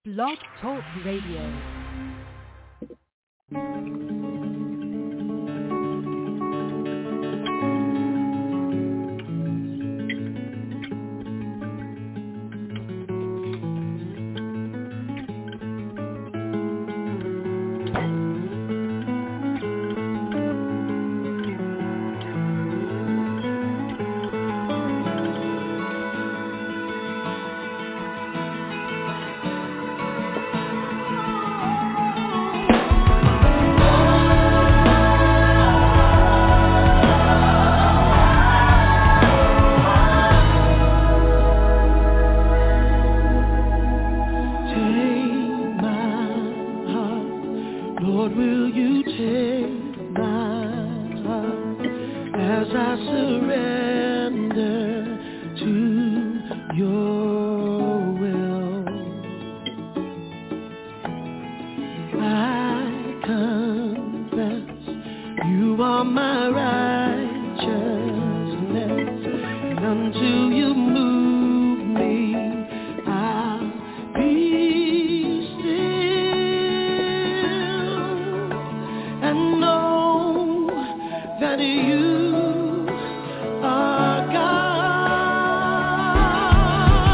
Blog Talk Radio. God.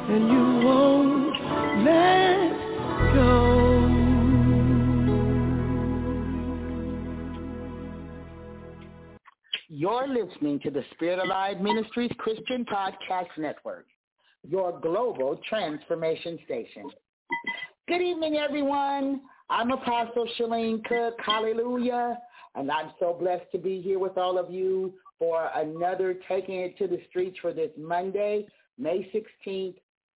and you won't let go. You're listening to the Spirit Alive Ministries Christian Podcast Network, your global transformation station. Good evening, everyone. I'm Apostle Shalene Cook. Hallelujah. And I'm so blessed to be here with all of you for another Taking It to the Streets for this Monday, May 16th,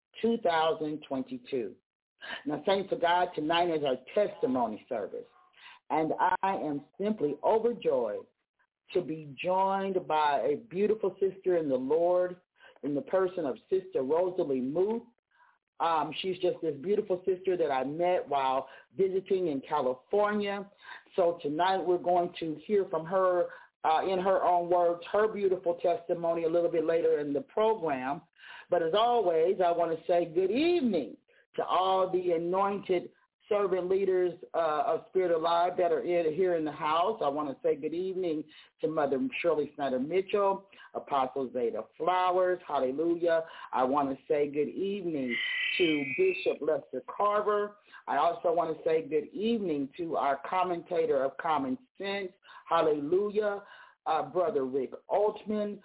2022. Now, saints of God, tonight is our testimony service. And I am simply overjoyed to be joined by a beautiful sister in the Lord in the person of Sister Rosalie Muth. She's just this beautiful sister that I met while visiting in California. So tonight we're going to hear from her in her own words, her beautiful testimony a little bit later in the program. But as always, I want to say good evening to all the anointed servant leaders of Spirit Alive that are here in the house. I want to say good evening to Mother Shirley Snyder Mitchell, Apostle Zeta Flowers, hallelujah. I want to say good evening to Bishop Lester Carver. I also want to say good evening to our commentator of Common Sense, hallelujah, Brother Rick Altman,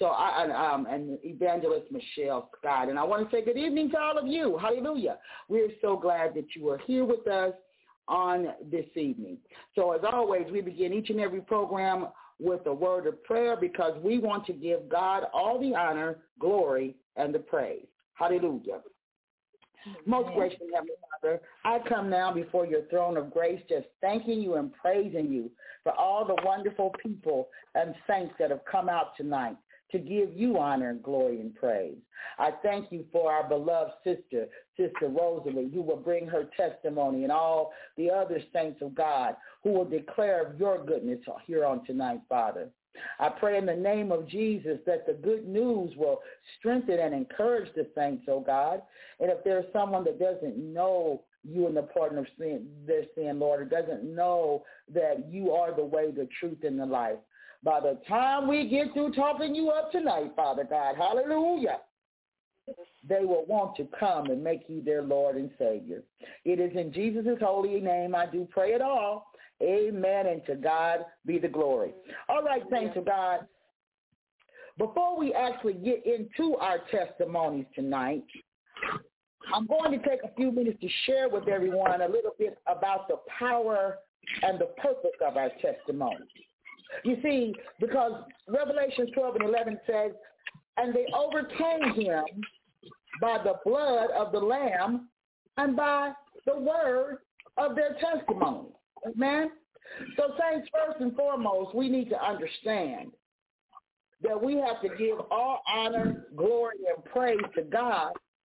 and Evangelist Michelle Scott. And I want to say good evening to all of you. Hallelujah. We're so glad that you are here with us on this evening. So as always, we begin each and every program with a word of prayer because we want to give God all the honor, glory, and the praise. Hallelujah. Most gracious Heavenly Father, I come now before your throne of grace just thanking you and praising you for all the wonderful people and saints that have come out tonight to give you honor and glory and praise. I thank you for our beloved sister, Sister Rosalie, who will bring her testimony, and all the other saints of God who will declare of your goodness here on tonight, Father. I pray in the name of Jesus that the good news will strengthen and encourage the saints, oh God. And if there's someone that doesn't know you in the pardon of their sin, Lord, or doesn't know that you are the way, the truth, and the life, by the time we get through talking you up tonight, Father God, hallelujah, they will want to come and make you their Lord and Savior. It is in Jesus' holy name I do pray it all. Amen, and to God be the glory. All right, saints of God, before we actually get into our testimonies tonight, I'm going to take a few minutes to share with everyone a little bit about the power and the purpose of our testimony. You see, because Revelation 12:11 says, and they overcame him by the blood of the Lamb and by the word of their testimony. Amen? So, saints, first and foremost, we need to understand that we have to give all honor, glory, and praise to God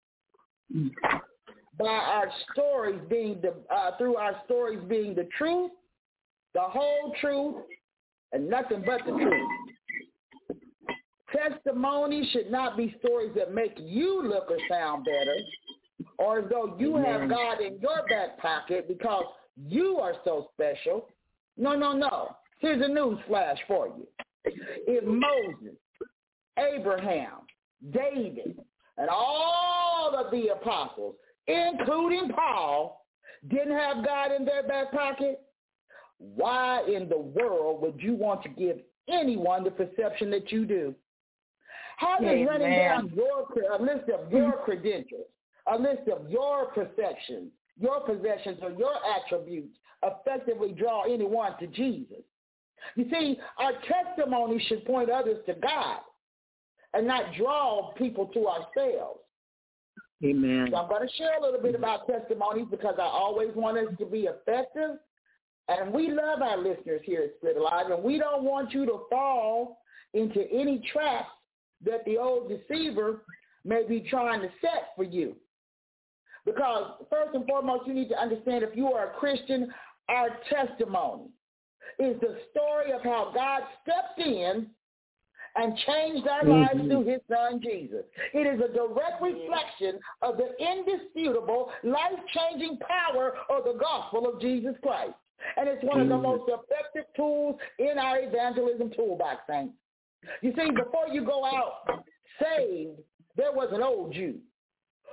by our stories being through our stories being the truth, the whole truth, and nothing but the truth. Testimony should not be stories that make you look or sound better, or as though you have God in your back pocket because you are so special. No, no, no. Here's a news flash for you. If Moses, Abraham, David, and all of the apostles, including Paul, didn't have God in their back pocket, why in the world would you want to give anyone the perception that you do? How does running down a list of your credentials, a list of your perceptions, your possessions, or your attributes effectively draw anyone to Jesus? You see, our testimony should point others to God and not draw people to ourselves. Amen. So I'm going to share a little bit about testimonies because I always want us to be effective. And we love our listeners here at Spirit Alive, and we don't want you to fall into any traps that the old deceiver may be trying to set for you. Because first and foremost, you need to understand if you are a Christian, our testimony is the story of how God stepped in and changed our lives through his son, Jesus. It is a direct reflection of the indisputable, life-changing power of the gospel of Jesus Christ. And it's one of the most effective tools in our evangelism toolbox, saints. You see, before you go out saved, there was an old Jew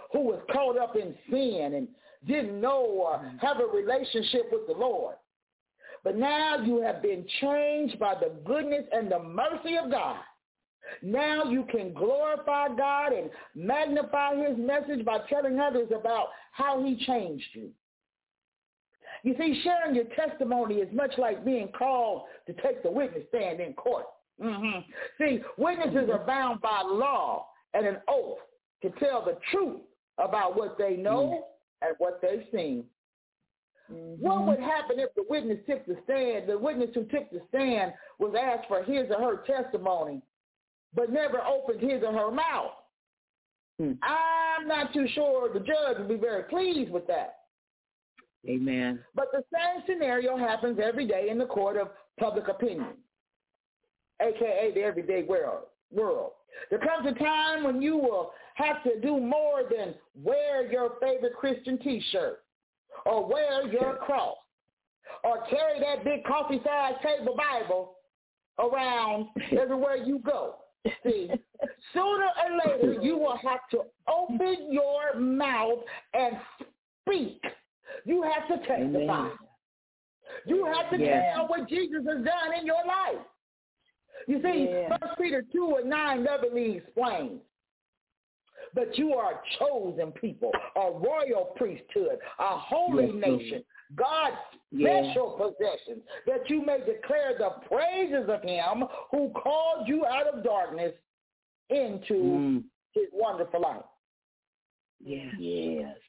who was caught up in sin and didn't know or have a relationship with the Lord. But now you have been changed by the goodness and the mercy of God. Now you can glorify God and magnify his message by telling others about how he changed you. You see, sharing your testimony is much like being called to take the witness stand in court. See, witnesses are bound by law and an oath to tell the truth about what they know and what they've seen. What would happen if the witness took the stand, the witness who took the stand was asked for his or her testimony, but never opened his or her mouth? I'm not too sure the judge would be very pleased with that. Amen. But the same scenario happens every day in the court of public opinion, a.k.a. the everyday world. There comes a time when you will have to do more than wear your favorite Christian T-shirt or wear your cross or carry that big coffee-sized table Bible around everywhere you go. See, sooner or later you will have to open your mouth and speak. You have to testify. Amen. You have to tell what Jesus has done in your life. You see, 1 Peter 2:9 lovingly explains, but you are a chosen people, a royal priesthood, a holy nation, God's special possession, that you may declare the praises of him who called you out of darkness into his wonderful light. Yes.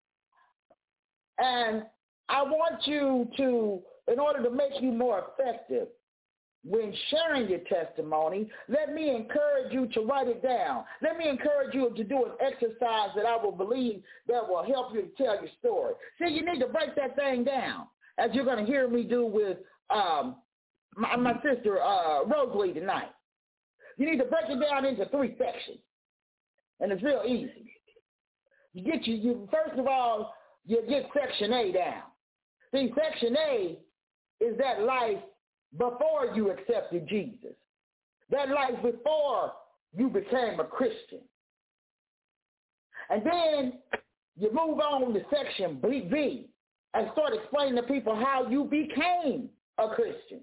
And I want you to, in order to make you more effective when sharing your testimony, let me encourage you to write it down. Let me encourage you to do an exercise that I will believe that will help you to tell your story. See, you need to break that thing down, as you're going to hear me do with my sister Rosalie tonight. You need to break it down into 3 sections, and it's real easy. You first of all, you get Section A down. See, Section A is that life before you accepted Jesus, that life before you became a Christian. And then you move on to Section B and start explaining to people how you became a Christian.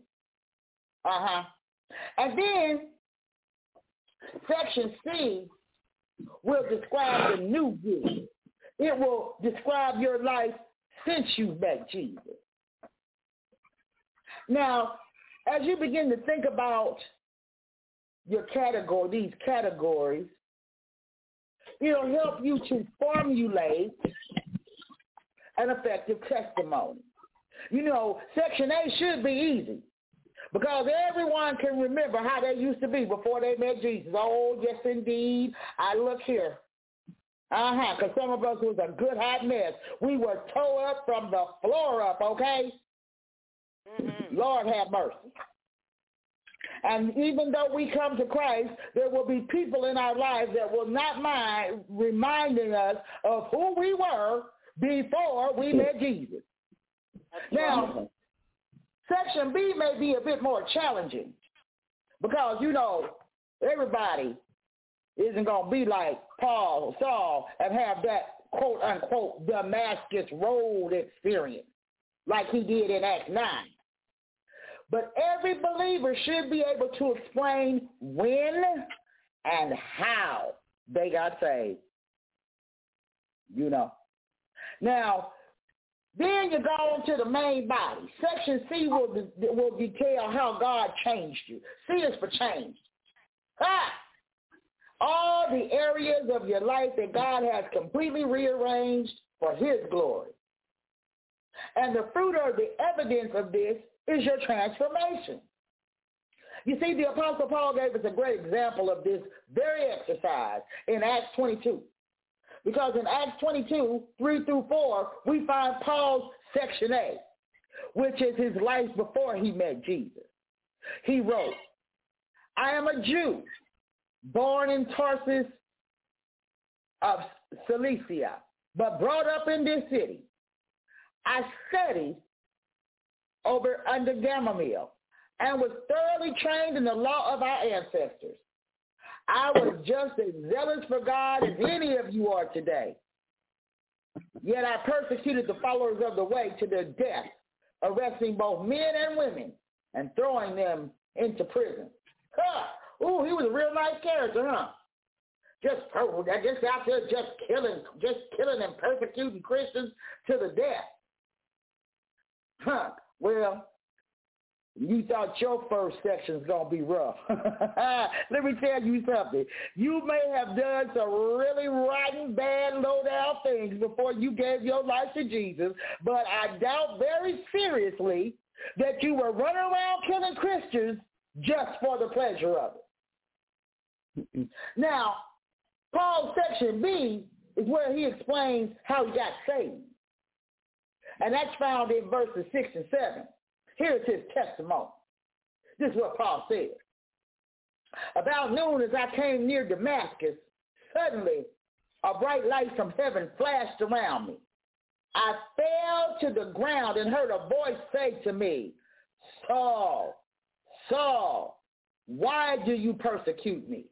And then Section C will describe the new you. It will describe your life since you met Jesus. Now, as you begin to think about these categories, it'll help you to formulate an effective testimony. You know, Section A should be easy because everyone can remember how they used to be before they met Jesus. Oh, yes, indeed. I look here. Because some of us was a good hot mess. We were tore up from the floor up, okay? Lord have mercy. And even though we come to Christ, there will be people in our lives that will not mind reminding us of who we were before we met Jesus. Now, Section B may be a bit more challenging because, you know, everybody isn't going to be like Paul or Saul and have that quote-unquote Damascus Road experience like he did in Acts 9. But every believer should be able to explain when and how they got saved. You know. Now, then you go on to the main body. Section C will detail how God changed you. C is for change. All the areas of your life that God has completely rearranged for his glory. And the fruit or the evidence of this is your transformation. You see, the Apostle Paul gave us a great example of this very exercise in Acts 22. Because in Acts 22, 3-4, we find Paul's Section A, which is his life before he met Jesus. He wrote, I am a Jew, born in Tarsus of Cilicia, but brought up in this city. I studied under Gamaliel and was thoroughly trained in the law of our ancestors. I was just as zealous for God as any of you are today. Yet I persecuted the followers of the way to their death, arresting both men and women and throwing them into prison. Ooh, he was a real nice character, huh? Just out there just killing and persecuting Christians to the death. Well, you thought your first section's going to be rough. Let me tell you something. You may have done some really rotten, bad, low-down things before you gave your life to Jesus, but I doubt very seriously that you were running around killing Christians just for the pleasure of it. Now, Paul's section B is where he explains how he got saved. And that's found in verses 6 and 7. Here's his testimony. This is what Paul said. About noon, as I came near Damascus, suddenly a bright light from heaven flashed around me. I fell to the ground and heard a voice say to me, Saul, Saul, why do you persecute me?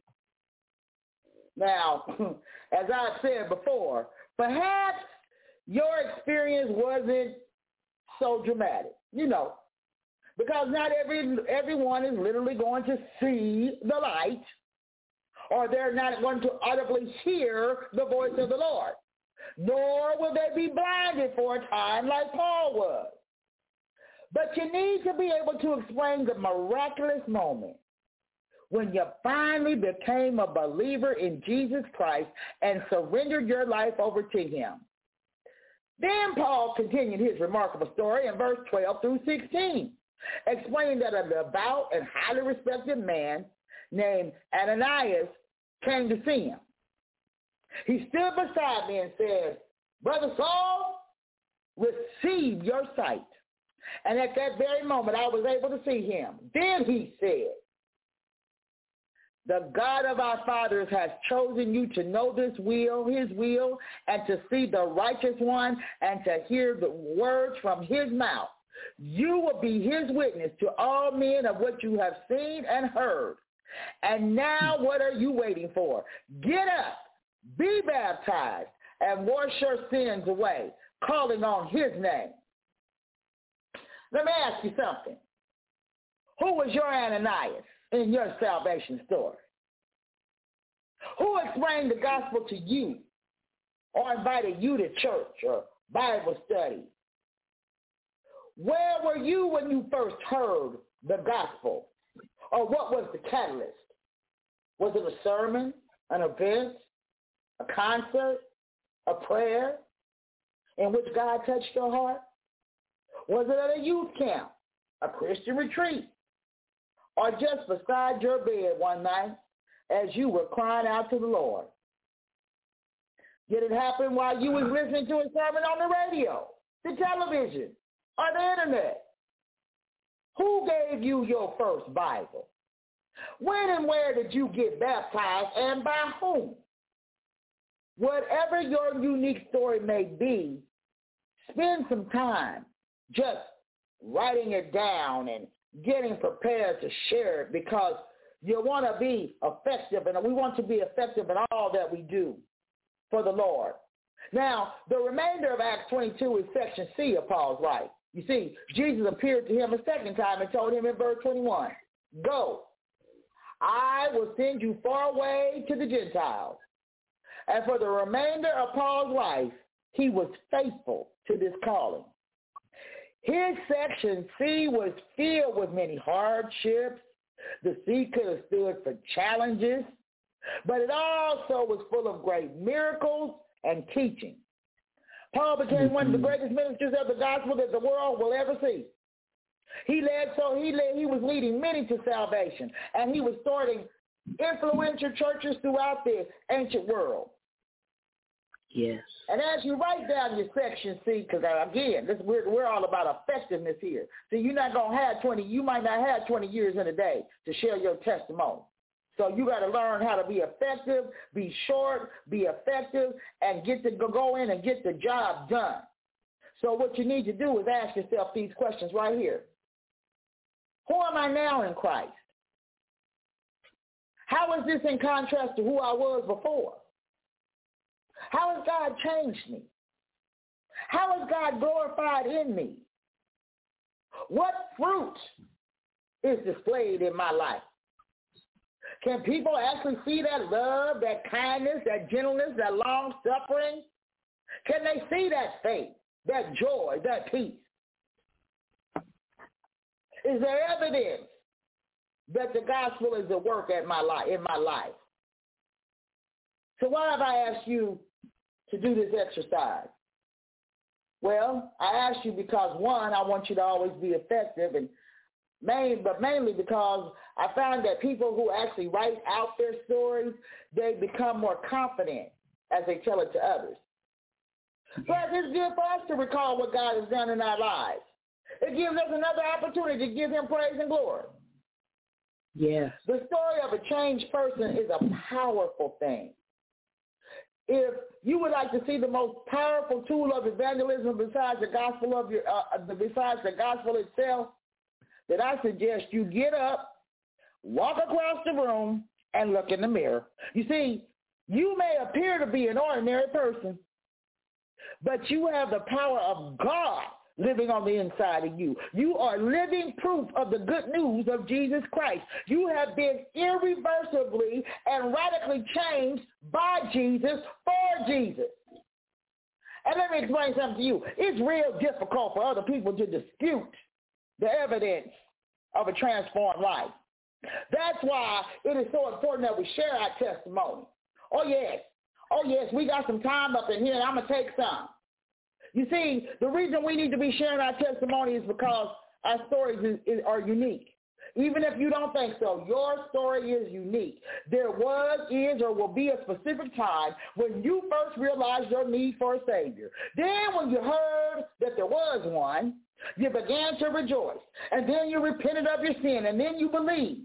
Now, as I said before, perhaps your experience wasn't so dramatic, because not everyone is literally going to see the light, or they're not going to audibly hear the voice of the Lord, nor will they be blinded for a time like Paul was. But you need to be able to explain the miraculous moment when you finally became a believer in Jesus Christ and surrendered your life over to him. Then Paul continued his remarkable story in verse 12 through 16, explaining that a devout and highly respected man named Ananias came to see him. He stood beside me and said, Brother Saul, receive your sight. And at that very moment, I was able to see him. Then he said, the God of our fathers has chosen you to know his will, and to see the righteous one, and to hear the words from his mouth. You will be his witness to all men of what you have seen and heard. And now what are you waiting for? Get up, be baptized, and wash your sins away, calling on his name. Let me ask you something. Who was your Ananias in your salvation story? Who explained the gospel to you or invited you to church or Bible study? Where were you when you first heard the gospel? Or what was the catalyst? Was it a sermon, an event, a concert, a prayer in which God touched your heart? Was it at a youth camp, a Christian retreat, or just beside your bed one night as you were crying out to the Lord? Did it happen while you was listening to a sermon on the radio, the television, or the internet? Who gave you your first Bible? When and where did you get baptized, and by whom? Whatever your unique story may be, spend some time just writing it down and getting prepared to share it, because you want to be effective, and we want to be effective in all that we do for the Lord. Now, the remainder of Acts 22 is section C of Paul's life. You see, Jesus appeared to him a second time and told him in verse 21, go, I will send you far away to the Gentiles. And for the remainder of Paul's life, he was faithful to this calling. His section C was filled with many hardships. The C could have stood for challenges, but it also was full of great miracles and teaching. Paul became one of the greatest ministers of the gospel that the world will ever see. He was leading many to salvation, and he was starting influential churches throughout the ancient world. Yes. And as you write down your section C, because again, we're all about effectiveness here. So you're not going to have you might not have 20 years in a day to share your testimony. So you got to learn how to be effective, be short, be effective, and go in and get the job done. So what you need to do is ask yourself these questions right here. Who am I now in Christ? How is this in contrast to who I was before? How has God changed me? How is God glorified in me? What fruit is displayed in my life? Can people actually see that love, that kindness, that gentleness, that long-suffering? Can they see that faith, that joy, that peace? Is there evidence that the gospel is at work in my life? So why have I asked you to do this exercise? Well, I asked you because, one, I want you to always be effective, but mainly because I found that people who actually write out their stories, they become more confident as they tell it to others. Plus, it's good for us to recall what God has done in our lives. It gives us another opportunity to give him praise and glory. Yes. The story of a changed person is a powerful thing. If you would like to see the most powerful tool of evangelism besides the gospel besides the gospel itself, then I suggest you get up, walk across the room, and look in the mirror. You see, you may appear to be an ordinary person, but you have the power of God living on the inside of you. You are living proof of the good news of Jesus Christ. You have been irreversibly and radically changed by Jesus for Jesus. And let me explain something to you. It's real difficult for other people to dispute the evidence of a transformed life. That's why it is so important that we share our testimony. Oh, yes, we got some time up in here, and I'm going to take some. You see, the reason we need to be sharing our testimony is because our stories are unique. Even if you don't think so, your story is unique. There was, is, or will be a specific time when you first realized your need for a Savior. Then when you heard that there was one, you began to rejoice. And then you repented of your sin, and then you believed.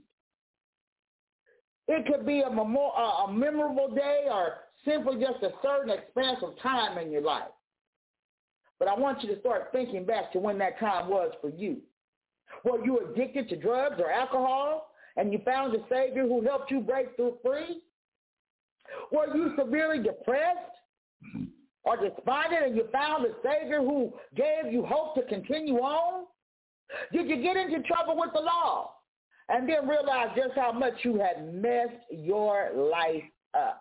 It could be a memorable day or simply just a certain expanse of time in your life. But I want you to start thinking back to when that time was for you. Were you addicted to drugs or alcohol and you found a Savior who helped you break through free? Were you severely depressed or despondent and you found a Savior who gave you hope to continue on? Did you get into trouble with the law and then realize just how much you had messed your life up?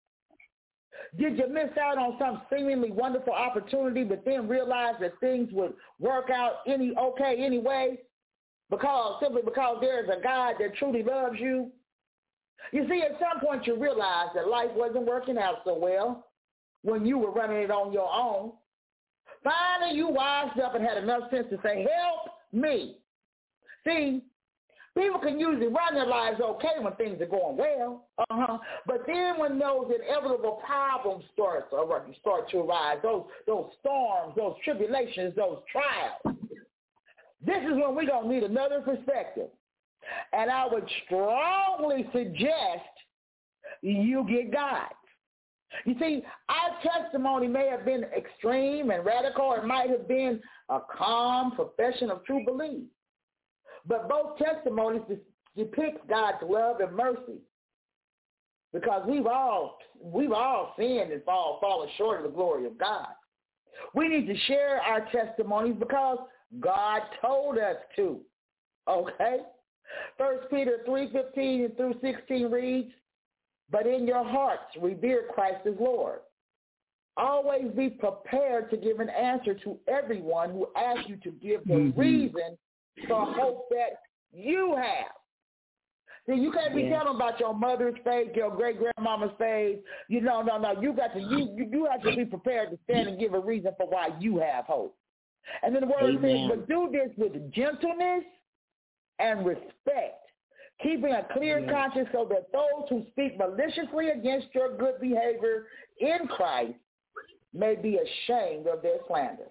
Did you miss out on some seemingly wonderful opportunity but then realize that things would work out anyway simply because there is a God that truly loves you? You see, at some point you realize that life wasn't working out so well when you were running it on your own. Finally, you wised up and had enough sense to say, help me. See, people can usually run their lives okay when things are going well, but then when those inevitable problems start to arise, those storms, those tribulations, those trials, this is when we're going to need another perspective. And I would strongly suggest you get God. You see, our testimony may have been extreme and radical. It might have been a calm profession of true belief. But both testimonies depict God's love and mercy, because we've all sinned and fallen short of the glory of God. We need to share our testimonies because God told us to. Okay? 1 Peter 3:15 through 16 reads, "But in your hearts revere Christ as Lord. Always be prepared to give an answer to everyone who asks you to give the reason for hope that you have." See, you can't be telling about your mother's faith, your great-grandmama's faith. No. You have to be prepared to stand and give a reason for why you have hope. And then the word says, but do this with gentleness and respect, keeping a clear conscience so that those who speak maliciously against your good behavior in Christ may be ashamed of their slander.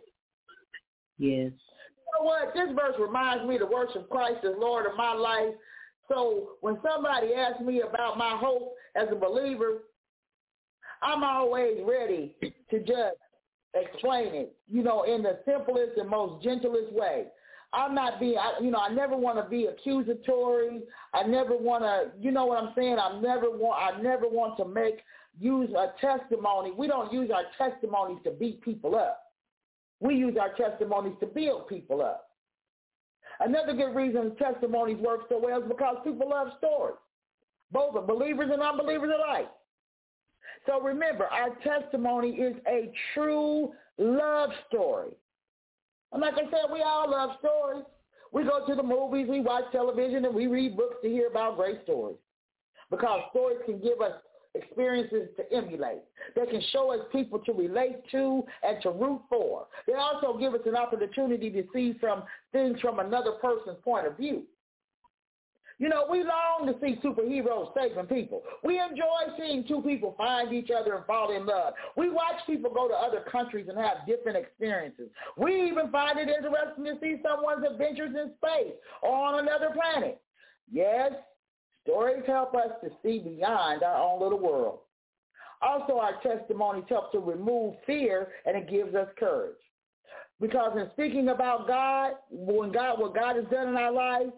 Yes. You know what? This verse reminds me to worship Christ as Lord of my life. So when somebody asks me about my hope as a believer, I'm always ready to just explain it, in the simplest and most gentlest way. I'm not being, I never want to be accusatory. I never want to, you know what I'm saying? I never want to use a testimony. We don't use our testimonies to beat people up. We use our testimonies to build people up. Another good reason testimonies work so well is because people love stories, both are believers and unbelievers alike. So remember, our testimony is a true love story. And like I said, we all love stories. We go to the movies, we watch television, and we read books to hear about great stories. Because stories can give us experiences to emulate. They can show us people to relate to and to root for. They also give us an opportunity to see some things from another person's point of view. You know, we long to see superheroes saving people. We enjoy seeing two people find each other and fall in love. We watch people go to other countries and have different experiences. We even find it interesting to see someone's adventures in space or on another planet. Yes, stories help us to see beyond our own little world. Also, our testimonies help to remove fear, and it gives us courage. Because in speaking about God, what God has done in our lives,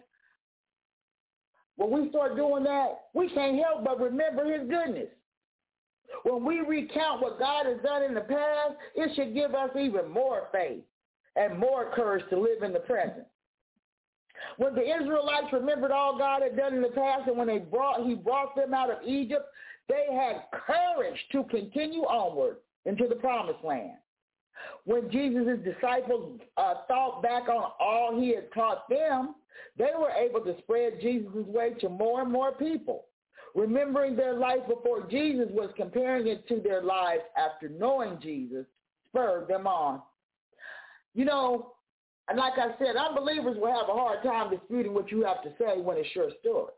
when we start doing that, we can't help but remember his goodness. When we recount what God has done in the past, it should give us even more faith and more courage to live in the present. When the Israelites remembered all God had done in the past and when he brought them out of Egypt, they had courage to continue onward into the promised land. When Jesus' disciples thought back on all he had taught them, they were able to spread Jesus' way to more and more people. Remembering their life before Jesus was comparing it to their lives after knowing Jesus spurred them on. You know, and like I said, unbelievers will have a hard time disputing what you have to say when it's your story.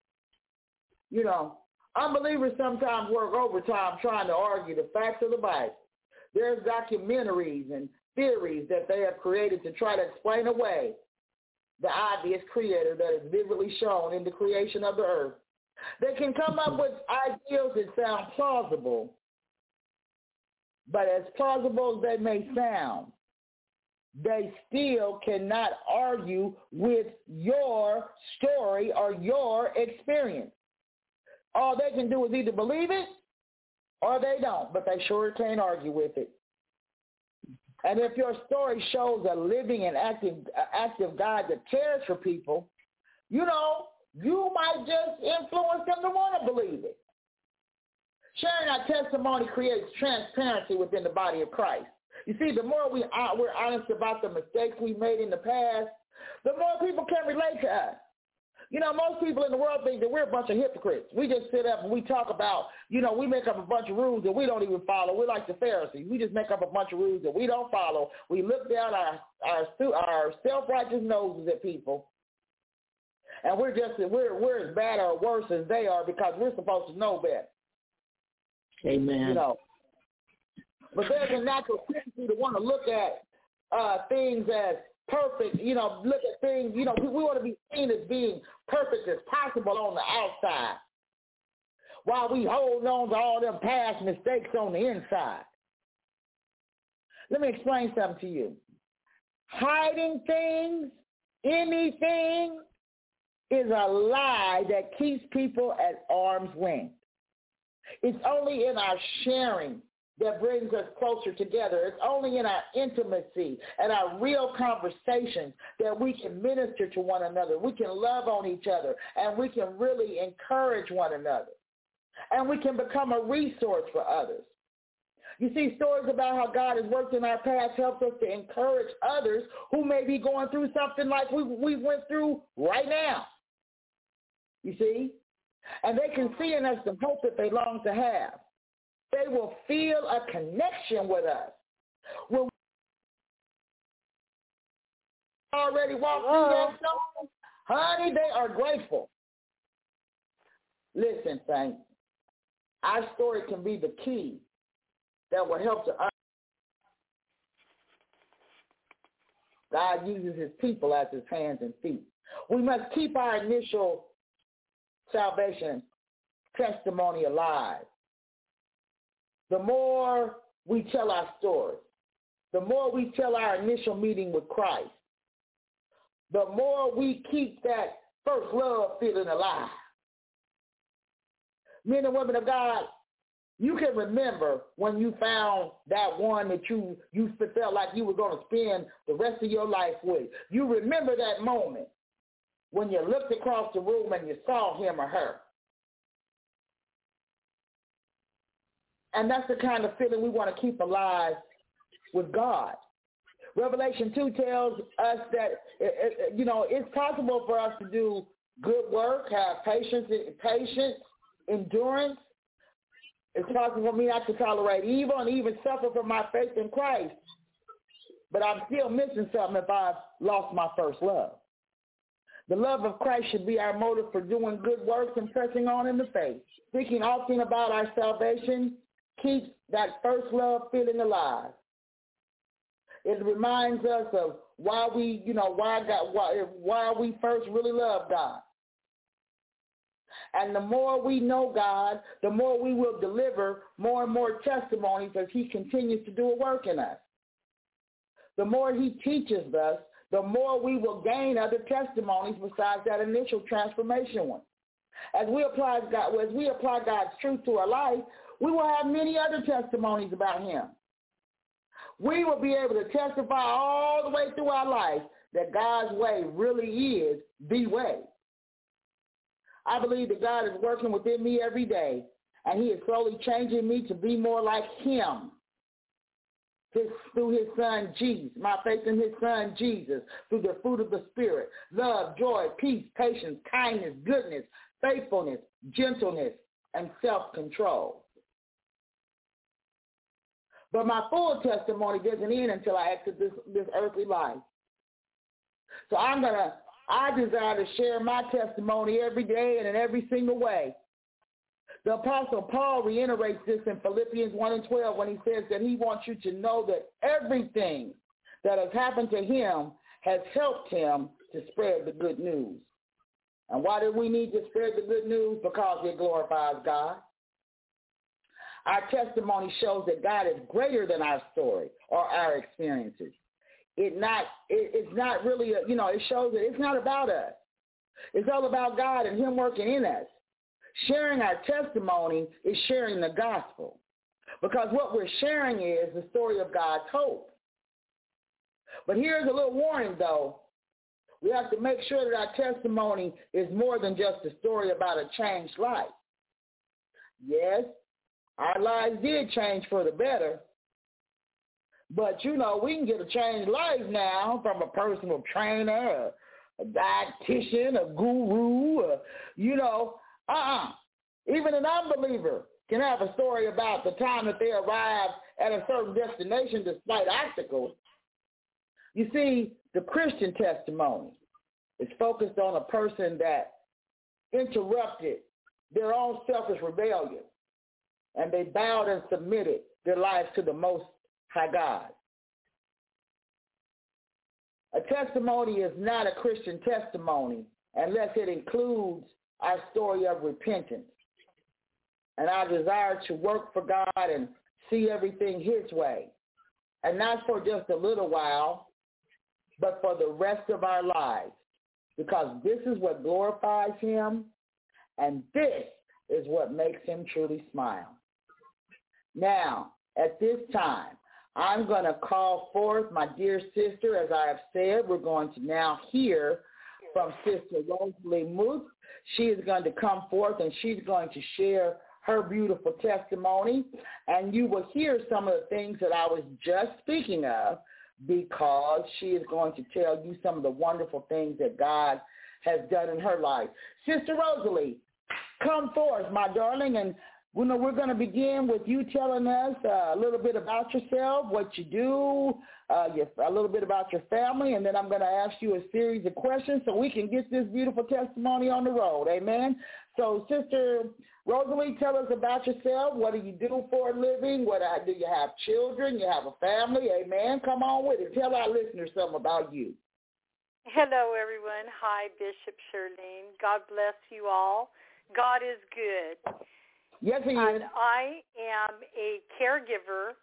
You know, unbelievers sometimes work overtime trying to argue the facts of the Bible. There's documentaries and theories that they have created to try to explain away the obvious creator that is vividly shown in the creation of the earth. They can come up with ideals that sound plausible, but as plausible as they may sound, they still cannot argue with your story or your experience. All they can do is either believe it or they don't, but they sure can't argue with it. And if your story shows a living and active God that cares for people, you know, you might just influence them to want to believe it. Sharing our testimony creates transparency within the body of Christ. You see, the more we're honest about the mistakes we made in the past, the more people can relate to us. You know, most people in the world think that we're a bunch of hypocrites. We just sit up and we talk about, you know, we make up a bunch of rules that we don't even follow. We're like the Pharisees. We just make up a bunch of rules that we don't follow. We look down our self-righteous noses at people, and we're as bad or worse as they are because we're supposed to know better. Amen. You know, but there's a natural tendency to want to look at things as perfect, you know, look at things, you know, we want to be seen as being perfect as possible on the outside while we hold on to all them past mistakes on the inside. Let me explain something to you. Hiding things, anything, is a lie that keeps people at arm's length. It's only in our sharing that brings us closer together. It's only in our intimacy and our real conversations that we can minister to one another. We can love on each other, and we can really encourage one another. And we can become a resource for others. You see, stories about how God has worked in our past helps us to encourage others who may be going through something like we went through right now. You see? And they can see in us the hope that they long to have. They will feel a connection with us. When we already walked through that storm, honey, they are grateful. Listen, saints, our story can be the key that will help to God uses his people as his hands and feet. We must keep our initial salvation testimony alive. The more we tell our story, the more we tell our initial meeting with Christ, the more we keep that first love feeling alive. Men and women of God, You can remember when you found that one that you felt like you were going to spend the rest of your life with. You remember that moment when you looked across the room and you saw him or her. And that's the kind of feeling we want to keep alive with God. Revelation 2 tells us that, it's possible for us to do good work, have patience, endurance. It's possible for me not to tolerate evil and even suffer for my faith in Christ. But I'm still missing something if I've lost my first love. The love of Christ should be our motive for doing good works and pressing on in the faith. Thinking often about our salvation keeps that first love feeling alive. It reminds us of why we first really love God. And the more we know God, the more we will deliver more and more testimonies as he continues to do a work in us. The more he teaches us, the more we will gain other testimonies besides that initial transformation one. As we apply God's truth to our life, we will have many other testimonies about him. We will be able to testify all the way through our life that God's way really is the way. I believe that God is working within me every day, and he is slowly changing me to be more like him through his son Jesus, my faith in his son Jesus, through the fruit of the Spirit, love, joy, peace, patience, kindness, goodness, faithfulness, gentleness, and self-control. But my full testimony doesn't end until I exit this earthly life. So I desire to share my testimony every day and in every single way. The Apostle Paul reiterates this in Philippians 1:12 when he says that he wants you to know that everything that has happened to him has helped him to spread the good news. And why do we need to spread the good news? Because it glorifies God. Our testimony shows that God is greater than our story or our experiences. It's not really, it shows that it's not about us. It's all about God and him working in us. Sharing our testimony is sharing the gospel, because what we're sharing is the story of God's hope. But here's a little warning, though. We have to make sure that our testimony is more than just a story about a changed life. Yes, our lives did change for the better, but, we can get a changed life now from a personal trainer, a dietitian, a guru, Even an unbeliever can have a story about the time that they arrived at a certain destination despite obstacles. You see, the Christian testimony is focused on a person that interrupted their own selfish rebellion, and they bowed and submitted their lives to the Most High God. A testimony is not a Christian testimony unless it includes our story of repentance and our desire to work for God and see everything his way, and not for just a little while, but for the rest of our lives, because this is what glorifies him, and this is what makes him truly smile. Now, at this time, I'm going to call forth my dear sister. As I have said, we're going to now hear from Sister Rosalie Muth. She is going to come forth and she's going to share her beautiful testimony. And you will hear some of the things that I was just speaking of, because she is going to tell you some of the wonderful things that God has done in her life. Sister Rosalie, come forth, my darling, and we're going to begin with you telling us a little bit about yourself, what you do, a little bit about your family, and then I'm going to ask you a series of questions so we can get this beautiful testimony on the road. Amen. So, Sister Rosalie, tell us about yourself. What do you do for a living? Do you have children? You have a family? Amen. Come on with it. Tell our listeners something about you. Hello, everyone. Hi, Bishop Shirlene. God bless you all. God is good. Yes, he is. And I am a caregiver.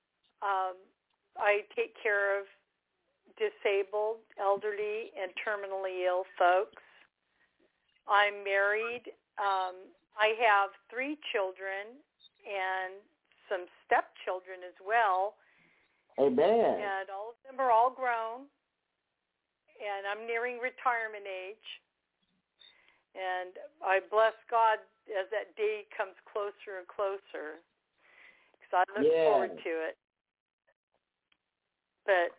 I take care of disabled, elderly, and terminally ill folks. I'm married. I have 3 children, and some stepchildren as well. Amen. And all of them are all grown, and I'm nearing retirement age. And I bless God as that day comes closer and closer, because I look forward to it. But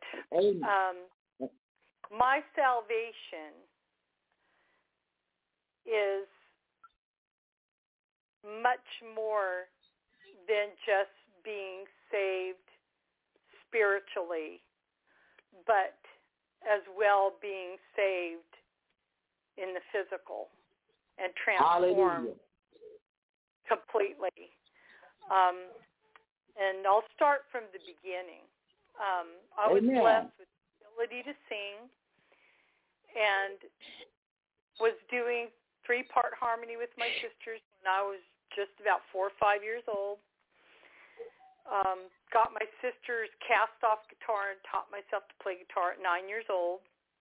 my salvation is much more than just being saved spiritually, but as well being saved in the physical and transformed completely. And I'll start from the beginning. I was blessed with the ability to sing and was doing 3-part harmony with my sisters when I was just about 4 or 5 years old. Got my sister's cast-off guitar and taught myself to play guitar at 9 years old.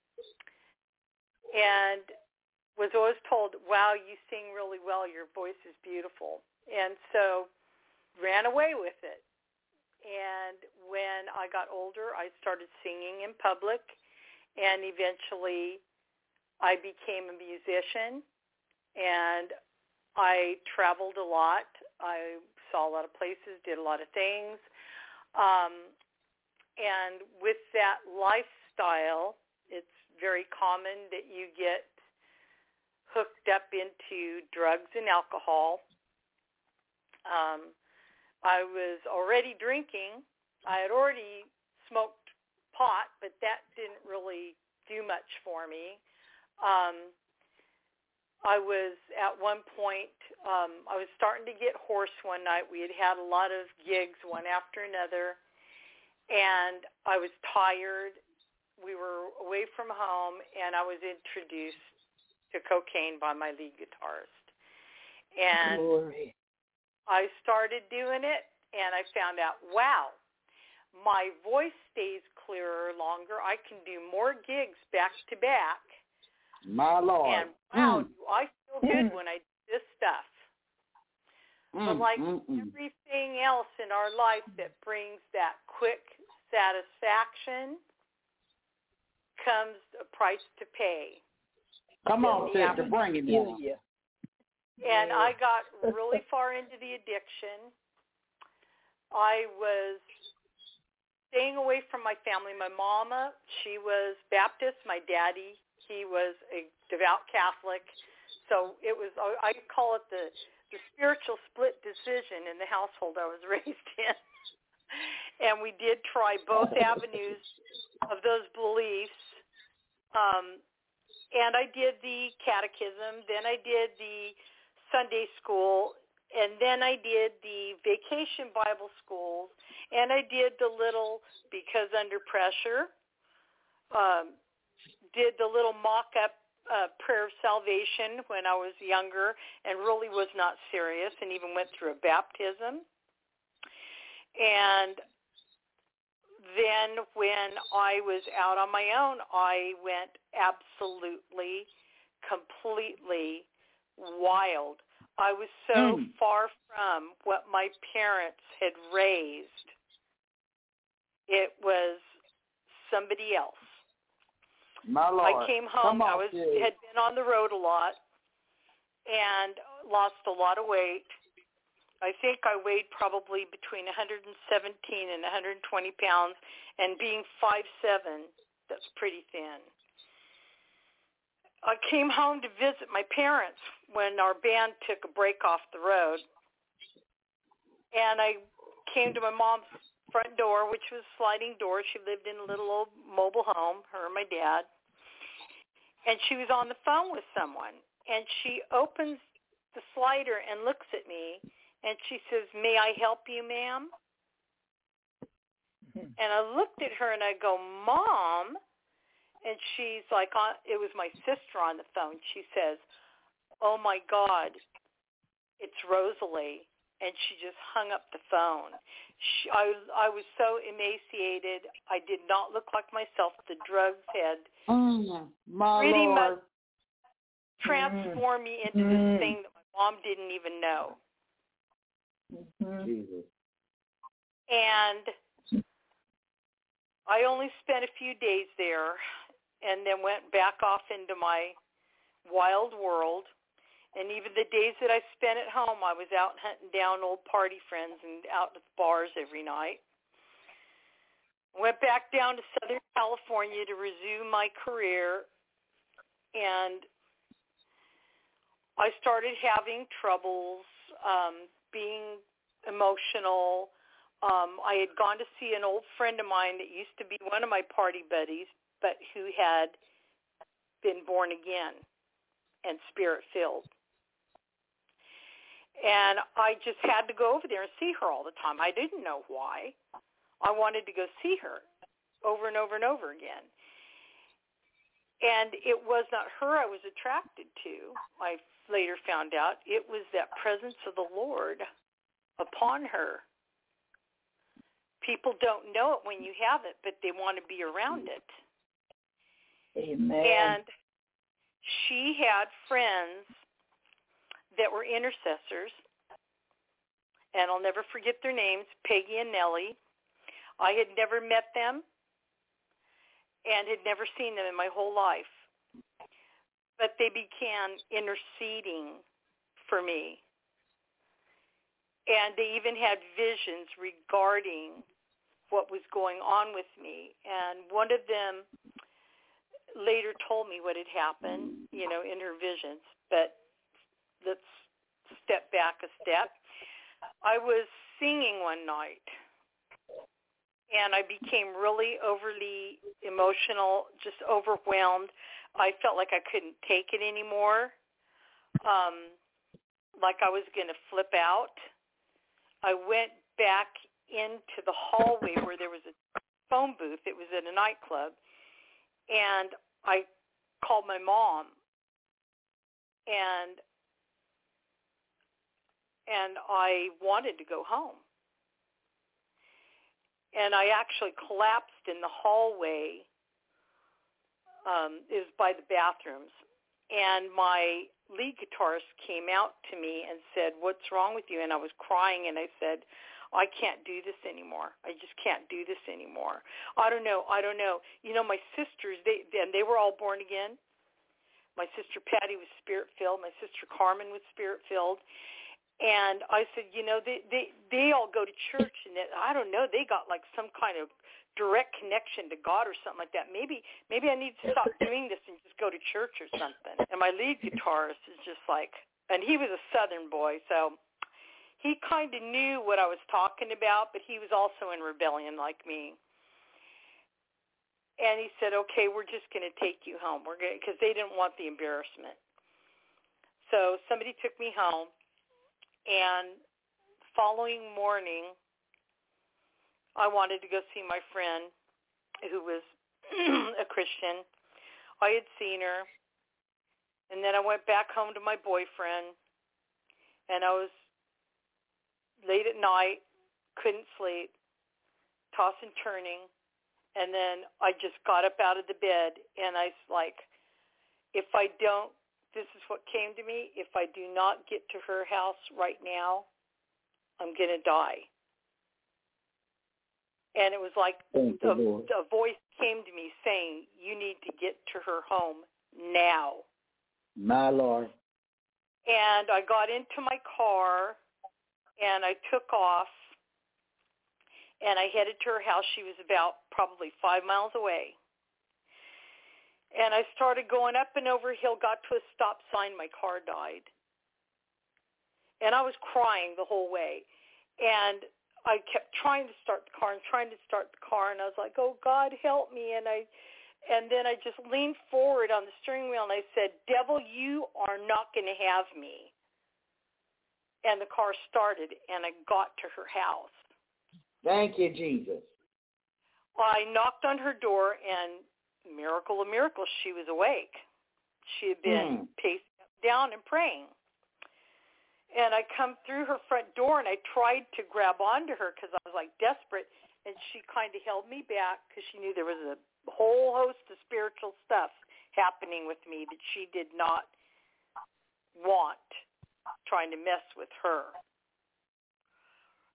And was always told, wow, you sing really well. Your voice is beautiful. And so ran away with it. And when I got older, I started singing in public. And eventually I became a musician. And I traveled a lot. I saw a lot of places, did a lot of things. And with that lifestyle, it's very common that you get hooked up into drugs and alcohol. I was already drinking. I had already smoked pot, but that didn't really do much for me. I was at one point, I was starting to get hoarse one night. We had a lot of gigs one after another, and I was tired. We were away from home, and I was introduced to cocaine by my lead guitarist. And Glory. I started doing it, and I found out, wow, my voice stays clearer longer. I can do more gigs back to back. My Lord. And wow, do I feel good when I do this stuff. But like everything else in our life that brings that quick satisfaction comes a price to pay. Come on, sister, bring it in. And I got really far into the addiction. I was staying away from my family. My mama, she was Baptist. My daddy, he was a devout Catholic. So it was, I call it the spiritual split decision in the household I was raised in. And we did try both avenues of those beliefs. And I did the catechism, then I did the Sunday school, and then I did the vacation Bible schools, and I did the little, because under pressure, did the little mock-up prayer of salvation when I was younger and really was not serious, and even went through a baptism. And then when I was out on my own, I went absolutely, completely wild. I was so far from what my parents had raised. It was somebody else. My Lord. I came home. I had been on the road a lot and lost a lot of weight. I think I weighed probably between 117 and 120 pounds, and being 5'7", that's pretty thin. I came home to visit my parents when our band took a break off the road, and I came to my mom's front door, which was a sliding door. She lived in a little old mobile home, her and my dad, and she was on the phone with someone, and she opens the slider and looks at me, and she says, "May I help you, ma'am?" And I looked at her and I go, "Mom?" And she's like, it was my sister on the phone. She says, "Oh my God, it's Rosalie." And she just hung up the phone. I was so emaciated. I did not look like myself. The drugs had pretty much transformed me into this thing that my mom didn't even know. Mm-hmm. Jesus. And I only spent a few days there and then went back off into my wild world. And even the days that I spent at home, I was out hunting down old party friends and out at bars every night. Went back down to Southern California to resume my career, and I started having troubles being emotional. I had gone to see an old friend of mine that used to be one of my party buddies, but who had been born again and spirit-filled. And I just had to go over there and see her all the time. I didn't know why. I wanted to go see her over and over and over again. And it was not her I was attracted to. I later found out it was that presence of the Lord upon her. People don't know it when you have it, but they want to be around it. Amen. And she had friends that were intercessors, and I'll never forget their names, Peggy and Nellie. I had never met them and had never seen them in my whole life. But they began interceding for me. And they even had visions regarding what was going on with me. And one of them later told me what had happened, in her visions. But let's step back a step. I was singing one night, and I became really overly emotional, just overwhelmed. I felt like I couldn't take it anymore, like I was going to flip out. I went back into the hallway where there was a phone booth. It was at a nightclub, and I called my mom, and I wanted to go home. And I actually collapsed in the hallway. It was by the bathrooms. And my lead guitarist came out to me and said, "What's wrong with you?" And I was crying, and I said, "I can't do this anymore. I just can't do this anymore. I don't know. My sisters, they were all born again. My sister Patty was spirit-filled. My sister Carmen was spirit-filled. And I said, they all go to church, and I don't know, they got like some kind of direct connection to God or something like that. Maybe I need to stop doing this and just go to church or something." And my lead guitarist is just like, and he was a Southern boy, so he kind of knew what I was talking about, but he was also in rebellion like me. And he said, "Okay, we're just going to take you home. Because they didn't want the embarrassment." So somebody took me home. And the following morning, I wanted to go see my friend who was a Christian. I had seen her. And then I went back home to my boyfriend. And I was late at night, couldn't sleep, tossing, turning. And then I just got up out of the bed. And I was like, this is what came to me. If I do not get to her house right now, I'm going to die. And it was like a voice came to me saying, "You need to get to her home now." My Lord. And I got into my car, and I took off, and I headed to her house. She was about probably 5 miles away. And I started going up and over a hill, got to a stop sign, my car died. And I was crying the whole way. And I kept trying to start the car, and I was like, "Oh, God, help me." And then I just leaned forward on the steering wheel, and I said, "Devil, you are not going to have me." And the car started, and I got to her house. Thank you, Jesus. I knocked on her door, and miracle of miracles, she was awake. She had been pacing up and down and praying. And I come through her front door, and I tried to grab onto her because I was like desperate, and she kind of held me back because she knew there was a whole host of spiritual stuff happening with me that she did not want trying to mess with her.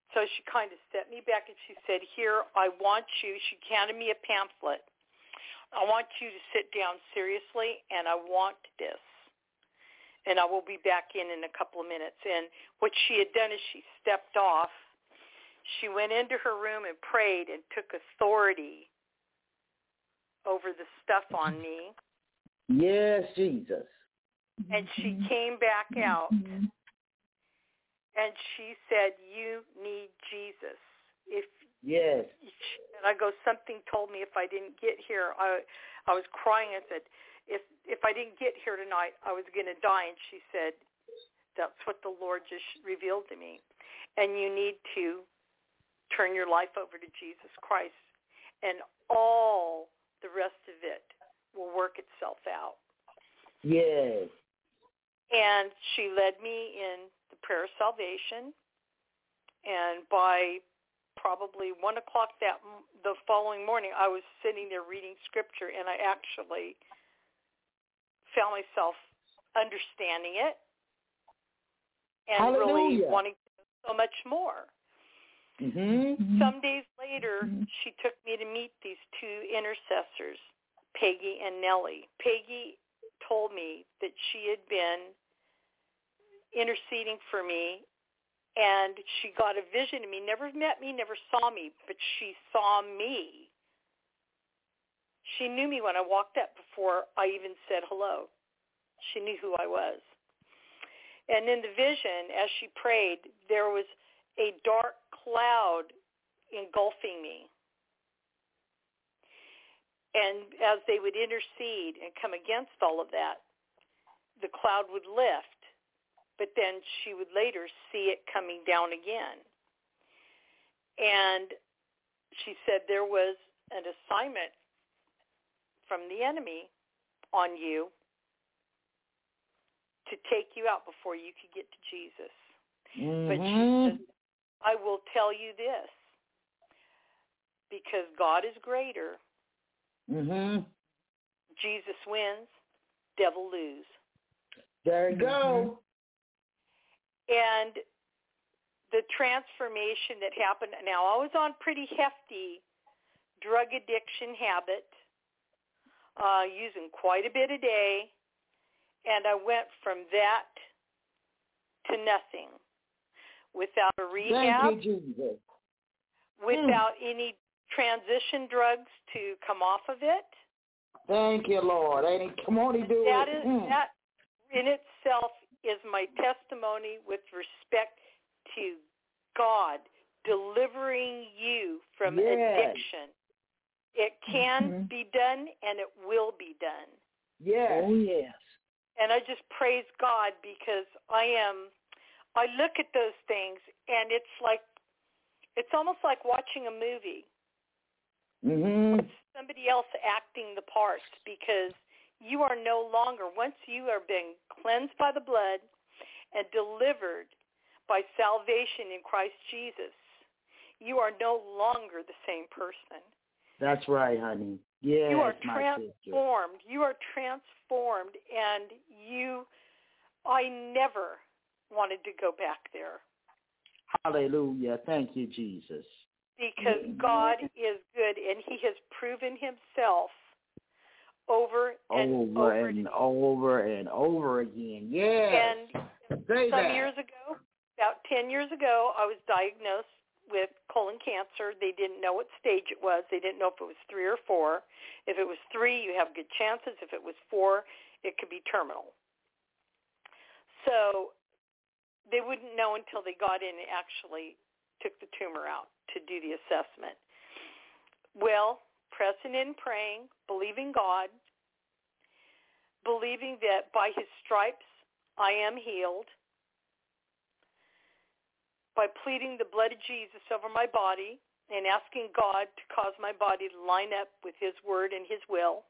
So she kind of set me back and she said, here, I want you, she handed me a pamphlet. I want you to sit down seriously, and I want this. And I will be back in a couple of minutes. And what she had done is she stepped off. She went into her room and prayed and took authority over the stuff on me. Yes, Jesus. And she came back out. And she said, you need Jesus. Yes. And I go, something told me if I didn't get here, I was crying. I said, if I didn't get here tonight, I was going to die. And she said, that's what the Lord just revealed to me. And you need to turn your life over to Jesus Christ. And all the rest of it will work itself out. Yes. And she led me in the prayer of salvation. And by probably 1 o'clock the following morning, I was sitting there reading scripture, and I actually found myself understanding it and really wanting to know so much more. Mm-hmm. Some days later, she took me to meet these two intercessors, Peggy and Nellie. Peggy told me that she had been interceding for me, and she got a vision of me, never met me, never saw me, but she saw me. She knew me when I walked up before I even said hello. She knew who I was. And in the vision, as she prayed, there was a dark cloud engulfing me. And as they would intercede and come against all of that, the cloud would lift. But then she would later see it coming down again. And she said there was an assignment from the enemy on you to take you out before you could get to Jesus. Mm-hmm. But she said, I will tell you this, because God is greater. Mm-hmm. Jesus wins, devil lose. There you go. And the transformation that happened, now I was on pretty hefty drug addiction habit, using quite a bit a day, and I went from that to nothing, without a rehab, Thank you, Jesus. without any transition drugs to come off of it. Thank you, Lord. Come on, do that it. That in itself is my testimony with respect to God delivering you from addiction. It can be done, and it will be done. Yes. Oh, yes. And I just praise God, because I look at those things, and it's almost like watching a movie. Mm-hmm. It's somebody else acting the parts, because you are no longer, once you are being cleansed by the blood and delivered by salvation in Christ Jesus, you are no longer the same person. That's right, honey. Yes, you are my transformed. sister. You are transformed, and I never wanted to go back there. Hallelujah. Thank you, Jesus. Because God is good, and he has proven himself over and over again. Yes. And some years ago, about 10 years ago, I was diagnosed with colon cancer. They didn't know what stage it was. They didn't know if it was 3 or 4. If it was 3, you have good chances. If it was 4, it could be terminal. So they wouldn't know until they got in and actually took the tumor out to do the assessment. Well, pressing in, praying, believing God, believing that by his stripes I am healed, by pleading the blood of Jesus over my body and asking God to cause my body to line up with his word and his will.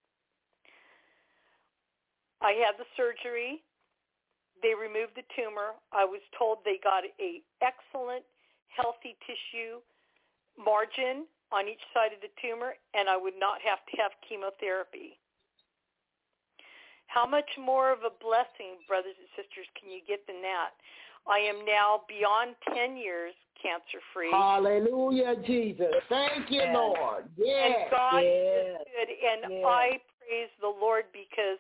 I had the surgery. They removed the tumor. I was told they got an excellent, healthy tissue margin on each side of the tumor, and I would not have to have chemotherapy. How much more of a blessing, brothers and sisters, can you get than that? I am now beyond 10 years cancer-free. Hallelujah, Jesus. Thank you, Lord. Yes. And God is good. And I praise the Lord because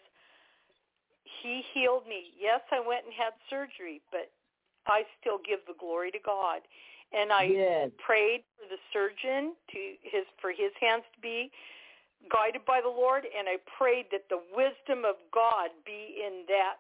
he healed me. Yes, I went and had surgery, but I still give the glory to God. And I prayed for the surgeon for his hands to be guided by the Lord, and I prayed that the wisdom of God be in that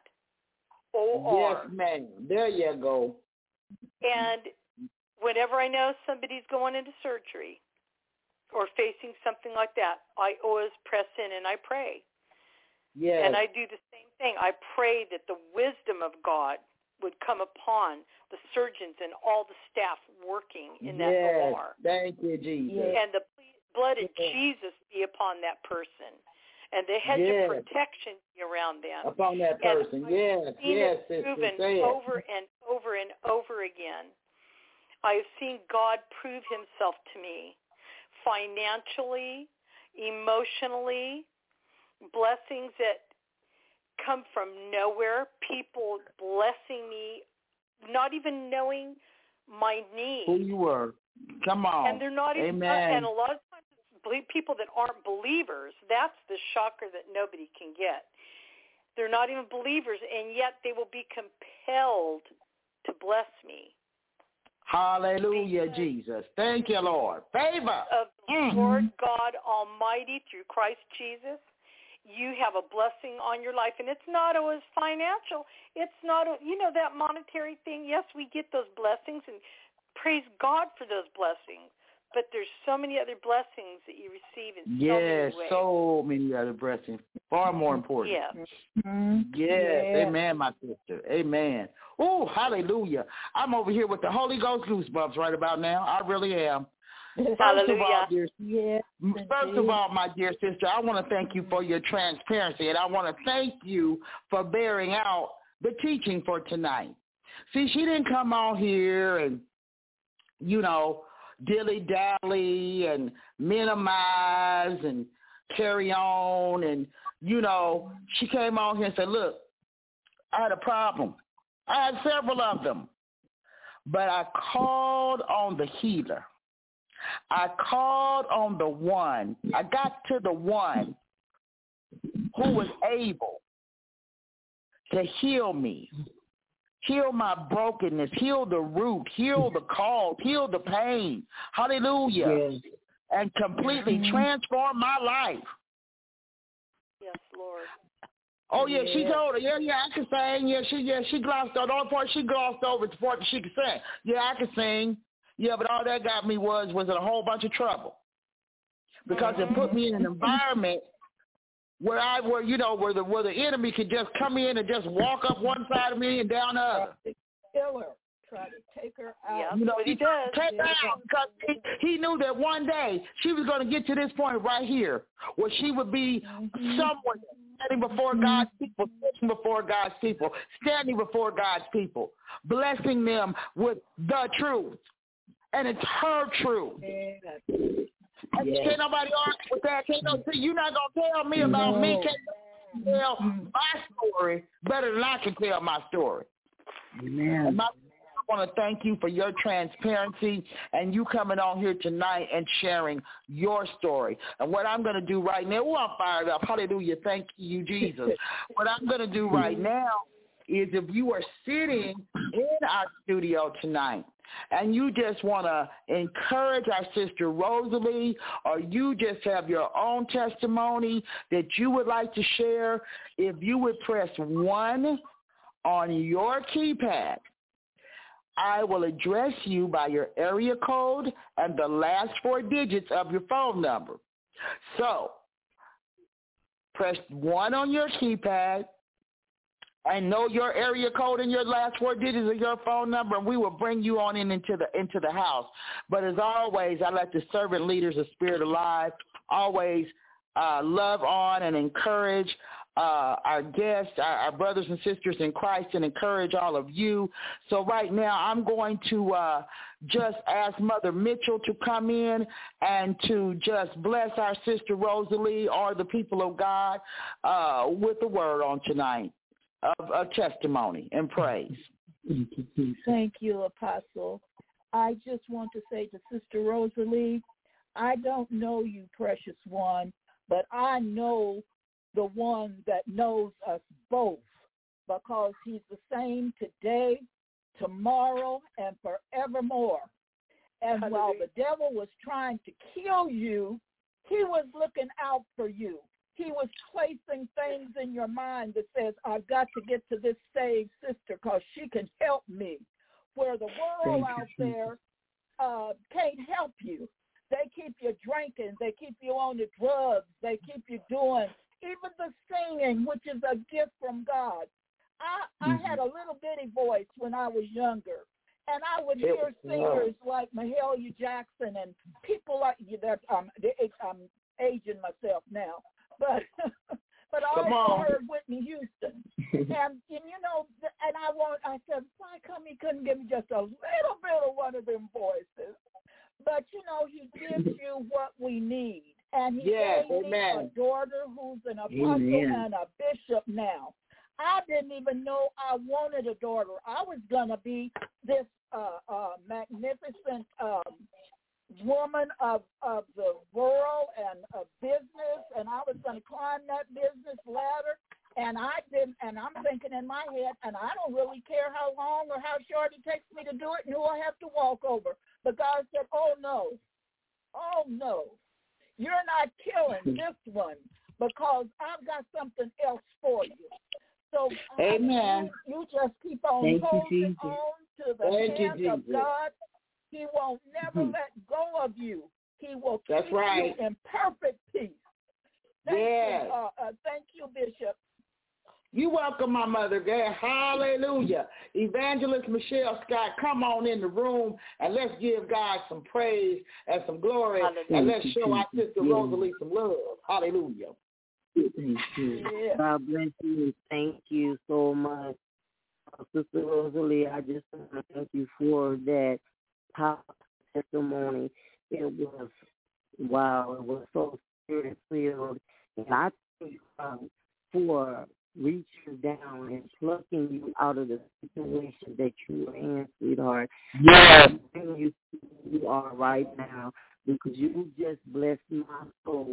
OR. Yes, ma'am. There you go. And whenever I know somebody's going into surgery or facing something like that, I always press in and I pray. Yes. And I do the same thing. I pray that the wisdom of God would come upon the surgeons and all the staff working in that OR. Thank you, Jesus. And the blood of Jesus be upon that person. And the hedge of protection be around them. Upon that person, I've seen it proven over and over and over again. I've seen God prove himself to me financially, emotionally, blessings that come from nowhere, people blessing me, not even knowing my need. Who you were. Come on. And they're not even, and a lot of times it's people that aren't believers. That's the shocker that nobody can get. They're not even believers, and yet they will be compelled to bless me. Hallelujah, Jesus. Thank you, Lord. Favor of the Lord God Almighty through Christ Jesus. You have a blessing on your life, and it's not always financial. It's not, that monetary thing. Yes, we get those blessings, and praise God for those blessings. But there's so many other blessings that you receive in so many ways. So many other blessings. Far more important. Yes. Amen, my sister. Amen. Oh, hallelujah. I'm over here with the Holy Ghost goosebumps right about now. I really am. Hallelujah. First of all, my dear sister, I want to thank you for your transparency, and I want to thank you for bearing out the teaching for tonight. See, she didn't come on here and, dilly-dally and minimize and carry on. And, she came on here and said, look, I had a problem. I had several of them. But I called on the healer. I called on the one. I got to the one who was able to heal me, heal my brokenness, heal the root, heal the cause, heal the pain. Hallelujah. Yes. And completely transform my life. Yes, Lord. Oh, yeah, she told her, I can sing. She glossed over. The only part she glossed over is the part that she could sing. Yeah, I can sing. Yeah, but all that got me was a whole bunch of trouble. Because it put me in an environment where the enemy could just come in and just walk up one side of me and down the other. Kill her. Try to take her out. Yeah, he does. Take her out because he knew that one day she was going to get to this point right here where she would be someone standing before God's people, sitting before God's people, standing before God's people, blessing them with the truth. And it's her truth. Can't nobody argue with that. You're not going to tell me about me. Can't tell my story better than I can tell my story. Amen. I want to thank you for your transparency and you coming on here tonight and sharing your story. And what I'm going to do right now, I'm fired up. Hallelujah. Thank you, Jesus. What I'm going to do right now is if you are sitting in our studio tonight and you just want to encourage our sister Rosalie, or you just have your own testimony that you would like to share, if you would press 1 on your keypad, I will address you by your area code and the last 4 digits of your phone number. So press 1 on your keypad and know your area code and your last 4 digits of your phone number, and we will bring you on into the house. But as always, I let the servant leaders of Spirit Alive always love on and encourage our guests, our brothers and sisters in Christ, and encourage all of you. So right now I'm going to just ask Mother Mitchell to come in and to just bless our sister Rosalie or the people of God with the word on tonight of a testimony and praise. Thank you, Apostle. I just want to say to Sister Rosalie, I don't know you, precious one, but I know the one that knows us both, because he's the same today, tomorrow, and forevermore. And while the devil was trying to kill you, he was looking out for you. He was placing things in your mind that says, I've got to get to this saved sister because she can help me. Where the world out there can't help you. They keep you drinking. They keep you on the drugs. They keep you doing even the singing, which is a gift from God. I had a little bitty voice when I was younger, and I would hear singers like Mahalia Jackson and people like that. I'm aging myself now, but I also heard Whitney Houston, and you know, and I said, why come he couldn't give me just a little bit of one of them voices? But you know, he gives you what we need, and he gave me a daughter who's an apostle and a bishop now. I didn't even know I wanted a daughter. I was gonna be this magnificent woman of the world and of business, and I was going to climb that business ladder, and I didn't, and I'm thinking in my head, and I don't really care how long or how short it takes me to do it and who I have to walk over. But God said, oh no, you're not killing this one, because I've got something else for you. So amen. You just keep on holding on to the hand of God. He won't never let go of you. He will keep you in perfect peace. Thank you, Bishop. You're welcome, my mother. Hallelujah. Evangelist Michelle Scott, come on in the room and let's give God some praise and some glory. And let's show our sister Rosalie some love. Hallelujah. God bless you. Thank you so much. Sister Rosalie, I just want to thank you for that powerful testimony. It was, wow, it was so spirit-filled. And I thank you for reaching down and plucking you out of the situation that you were in, sweetheart. Yes. You are right now, because you just blessed my soul.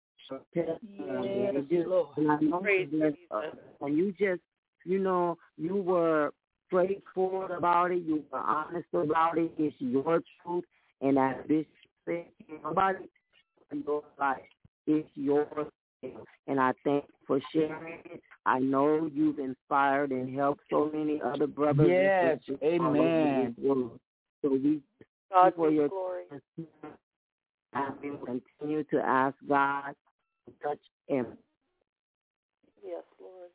And I know and you just, you know, you were straightforward about it. You were honest about it. It's your truth. And as Bishop said, nobody in your life. It's yours. And I thank you for sharing it. I know you've inspired and helped so many other brothers. Yes, amen. So we God for your glory. And we continue to ask God to touch him. Yes, Lord.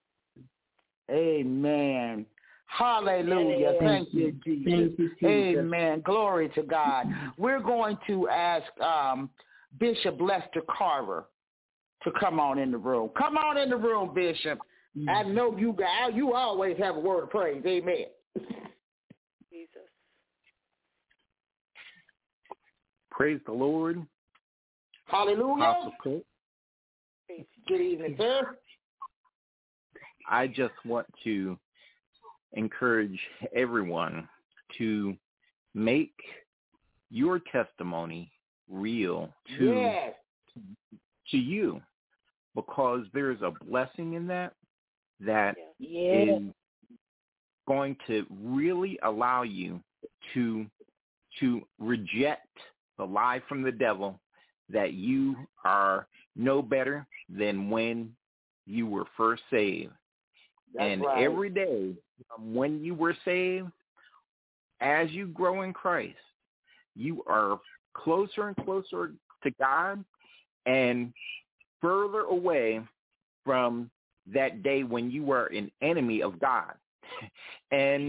Amen. Hallelujah. Thank you, Jesus. Thank you, Jesus. Amen. Glory to God. We're going to ask Bishop Lester Carver to come on in the room. Come on in the room, Bishop. I know you always have a word of praise. Amen. Jesus. Praise the Lord. Hallelujah. Good evening, sir. I just want to encourage everyone to make your testimony real to you, because there's a blessing in that is going to really allow you to reject the lie from the devil that you are no better than when you were first saved. Every day when you were saved, as you grow in Christ, you are closer and closer to God and further away from that day when you were an enemy of God. And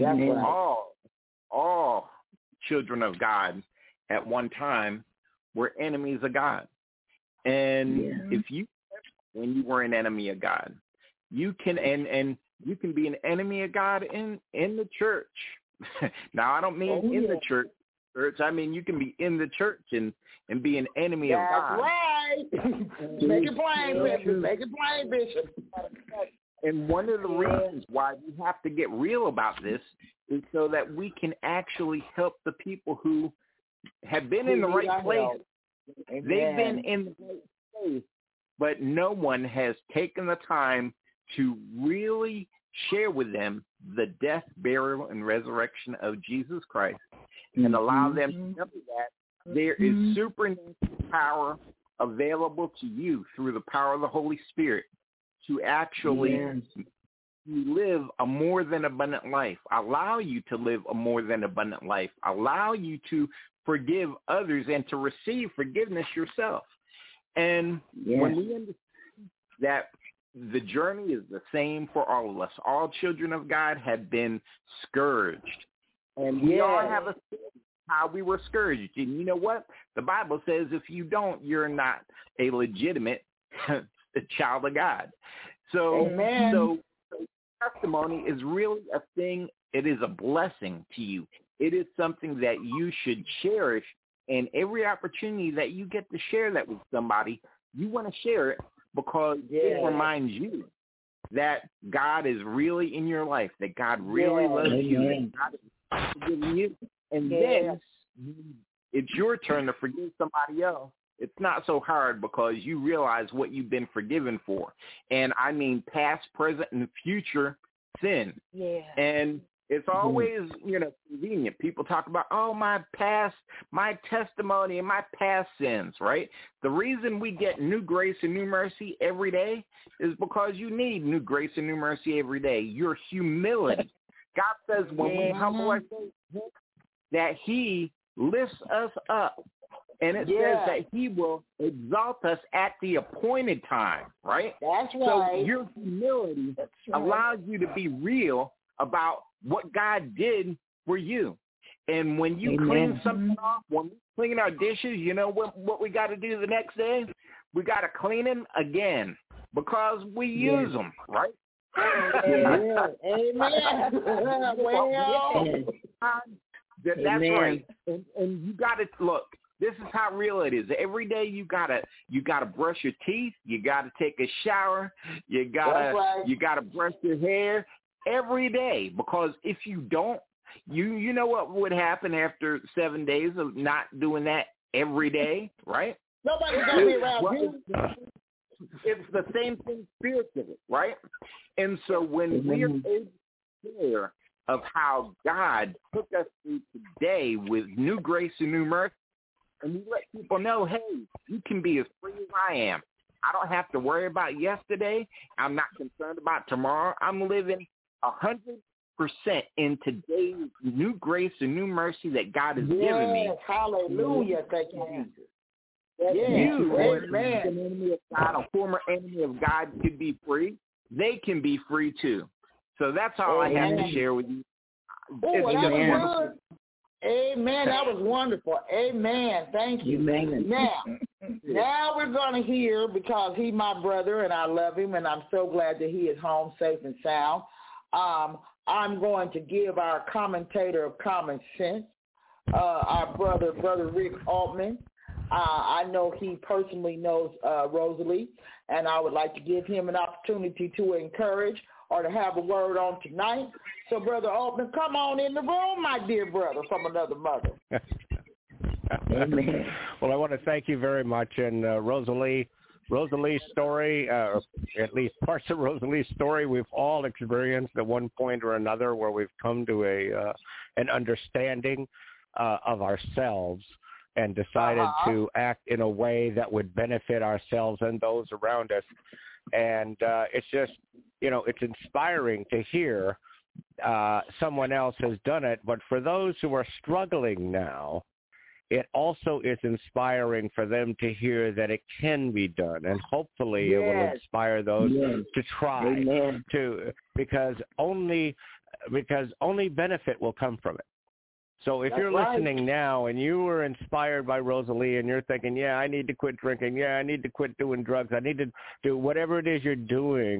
all children of God at one time were enemies of God. And when you were an enemy of God, You can and you can be an enemy of God in the church. Now, I don't mean in the church. I mean, you can be in the church and be an enemy of God. That's right. Make it plain, Bishop. Make it plain, Bishop. And one of the reasons why we have to get real about this is so that we can actually help the people who have been in the right place. They've been in the right place, but no one has taken the time to really share with them the death, burial, and resurrection of Jesus Christ and allow them to know that there is supernatural power available to you through the power of the Holy Spirit to actually live a more than abundant life, allow you to live a more than abundant life, allow you to forgive others and to receive forgiveness yourself. And when we understand that the journey is the same for all of us, all children of God have been scourged. And we all have a story how we were scourged. And you know what? The Bible says if you don't, you're not a legitimate child of God. So, so testimony is really a thing. It is a blessing to you. It is something that you should cherish. And every opportunity that you get to share that with somebody, you want to share it because it reminds you that God is really in your life, that God really loves you, that God is forgiving you. And then it's your turn to forgive somebody else. It's not so hard because you realize what you've been forgiven for. And I mean past, present, and future sin. Yeah. And it's always, convenient. People talk about, my past, my testimony, and my past sins, right? The reason we get new grace and new mercy every day is because you need new grace and new mercy every day. Your humility. God says when we humble ourselves, that he lifts us up. And it says that he will exalt us at the appointed time, right? That's right. So your humility allows you to be real about what God did for you. And when you clean something off, when we clean our dishes, you know what we got to do the next day? We got to clean them again because we use them, right? Amen. That's right. And you got to look. This is how real it is. Every day you gotta brush your teeth. You gotta take a shower. You gotta brush your hair every day because if you don't, you know what would happen after 7 days of not doing that every day, right? Nobody's gonna be around you. It's the same thing spiritually, right? And so when we are able to share of how God took us through today with new grace and new mercy, and we let people know, hey, you can be as free as I am. I don't have to worry about yesterday. I'm not concerned about tomorrow. I'm living 100% in today's new grace and new mercy that God has given me. Hallelujah. Thank you, Jesus. You, an enemy of God, a former enemy of God, could be free. They can be free too. So that's all I have to share with you. Oh, that was good. Amen. That was wonderful. Amen. Thank you. Amen. Now we're going to hear, because he's my brother and I love him and I'm so glad that he is home safe and sound. I'm going to give our commentator of common sense, our brother Rick Altman. I know he personally knows Rosalie, and I would like to give him an opportunity to encourage or to have a word on tonight. So, Brother Altman, come on in the room, my dear brother from another mother. Amen. Well, I want to thank you very much. And Rosalie's story, at least parts of Rosalie's story, we've all experienced at one point or another where we've come to an understanding of ourselves and decided to act in a way that would benefit ourselves and those around us. And it's just, it's inspiring to hear someone else has done it. But for those who are struggling now, it also is inspiring for them to hear that it can be done. And hopefully it will inspire those to try because only benefit will come from it. So if you're listening now and you were inspired by Rosalie and you're thinking, I need to quit drinking. I need to quit doing drugs. I need to do whatever it is you're doing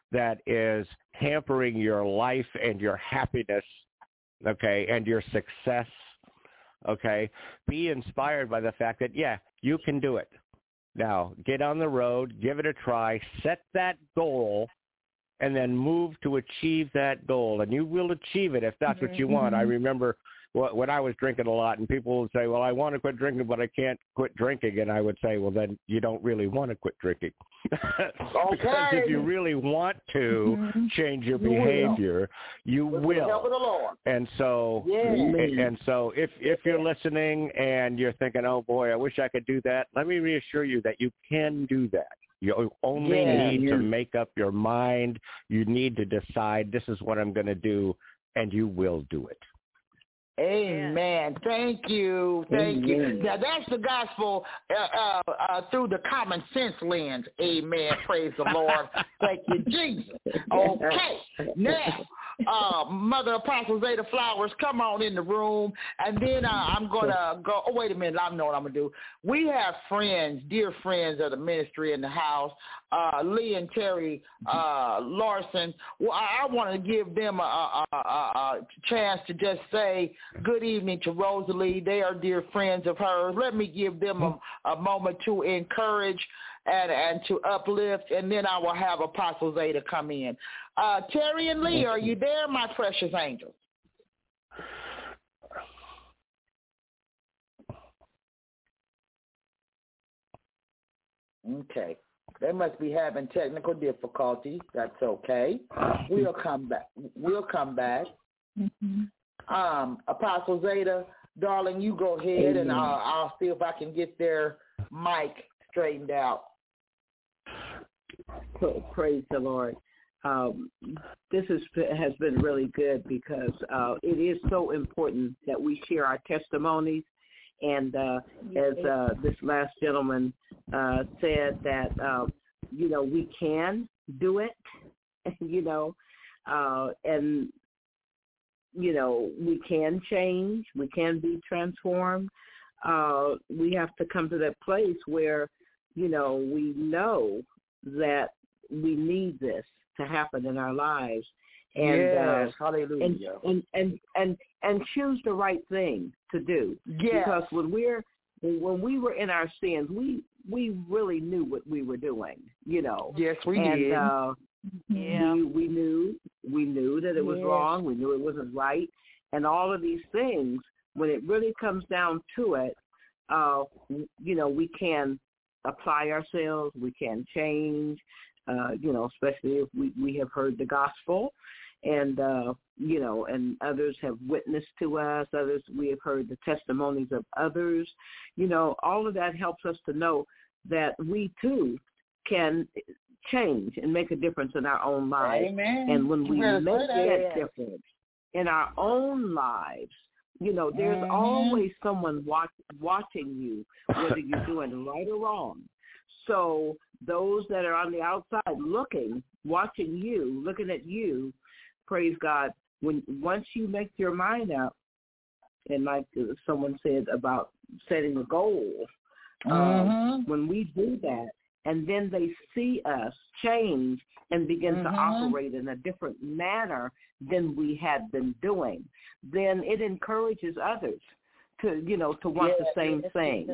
that is hampering your life and your happiness, okay, and your success, okay, be inspired by the fact that, yeah, you can do it. Now, get on the road, give it a try, set that goal, and then move to achieve that goal. And you will achieve it if that's what you want. I remember when I was drinking a lot, and people would say, well, I want to quit drinking, but I can't quit drinking. And I would say, well, then you don't really want to quit drinking. Because if you really want to change your behavior, you will. And so, if you're listening and you're thinking, oh, boy, I wish I could do that, let me reassure you that you can do that. You only need to make up your mind. You need to decide, this is what I'm going to do, and you will do it. Amen. Thank you. Thank you. Now, that's the gospel through the common sense lens. Amen. Praise the Lord. Thank you, Jesus. Okay. Now, Mother Apostle Zeta Flowers, come on in the room. And then I'm going to go. Oh, wait a minute. I know what I'm going to do. We have friends, dear friends of the ministry in the house, Lee and Terry Larson. Well, I want to give them a chance to just say good evening to Rosalie. They are dear friends of hers. Let me give them a moment to encourage and to uplift, and then I will have Apostle Zeta come in. Terry and Lee, are you there, my precious angels? Okay. They must be having technical difficulties. That's okay. We'll come back. Apostle Zeta, darling, you go ahead, and I'll see if I can get their mic straightened out. Praise the Lord. This has been really good because it is so important that we share our testimonies. And as this last gentleman said that, we can do it, and, we can change. We can be transformed. We have to come to that place where, we know that we need this to happen in our lives, and hallelujah, and choose the right thing to do. Yes. Because when we were in our sins, we really knew what we were doing. Yes, we did. We knew that it was wrong. We knew it wasn't right, and all of these things. When it really comes down to it, we can apply ourselves. We can change. Especially if we have heard the gospel, and and others have witnessed to us. Others, we have heard the testimonies of others. All of that helps us to know that we too can change and make a difference in our own lives. Amen. And when we make that difference in our own lives, there's always someone watching you, whether you're doing right or wrong. So those that are on the outside watching you, looking at you, praise God, once you make your mind up, and like someone said about setting a goal, when we do that, and then they see us change and begin to operate in a different manner than we had been doing, then it encourages others to want the same thing.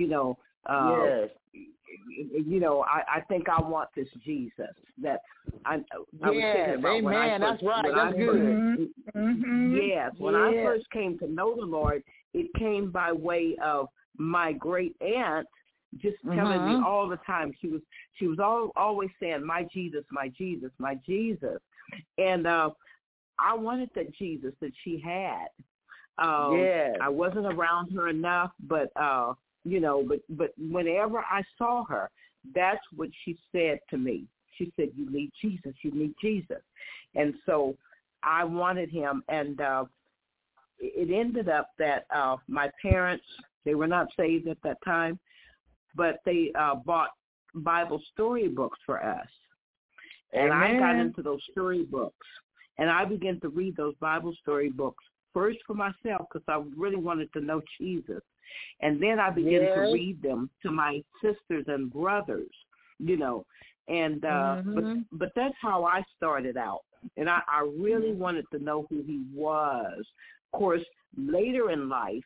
I think I want this Jesus that I was thinking about. Amen. That's right. That's good. Yes. When I first came to know the Lord, it came by way of my great aunt just telling me all the time. She was always saying, "My Jesus, my Jesus, my Jesus," and I wanted that Jesus that she had. I wasn't around her enough, but but whenever I saw her, that's what she said to me. She said, "You need Jesus. You need Jesus." And so I wanted him, and it ended up that my parents, they were not saved at that time, but they bought Bible storybooks for us. And I got into those storybooks, and I began to read those Bible storybooks first for myself because I really wanted to know Jesus. And then I began to read them to my sisters and brothers, And but that's how I started out. And I really wanted to know who he was. Of course, later in life,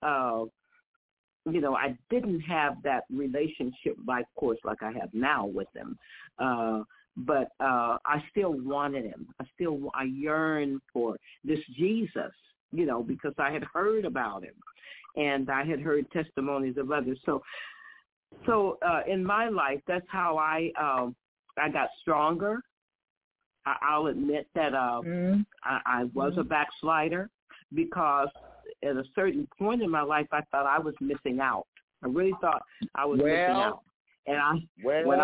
I didn't have that relationship, like I have now with him. But I still wanted him. I yearned for this Jesus, because I had heard about him, and I had heard testimonies of others. So in my life, that's how I got stronger. I'll admit that I was a backslider, because at a certain point in my life, I thought I was missing out. I really thought I was missing out. And when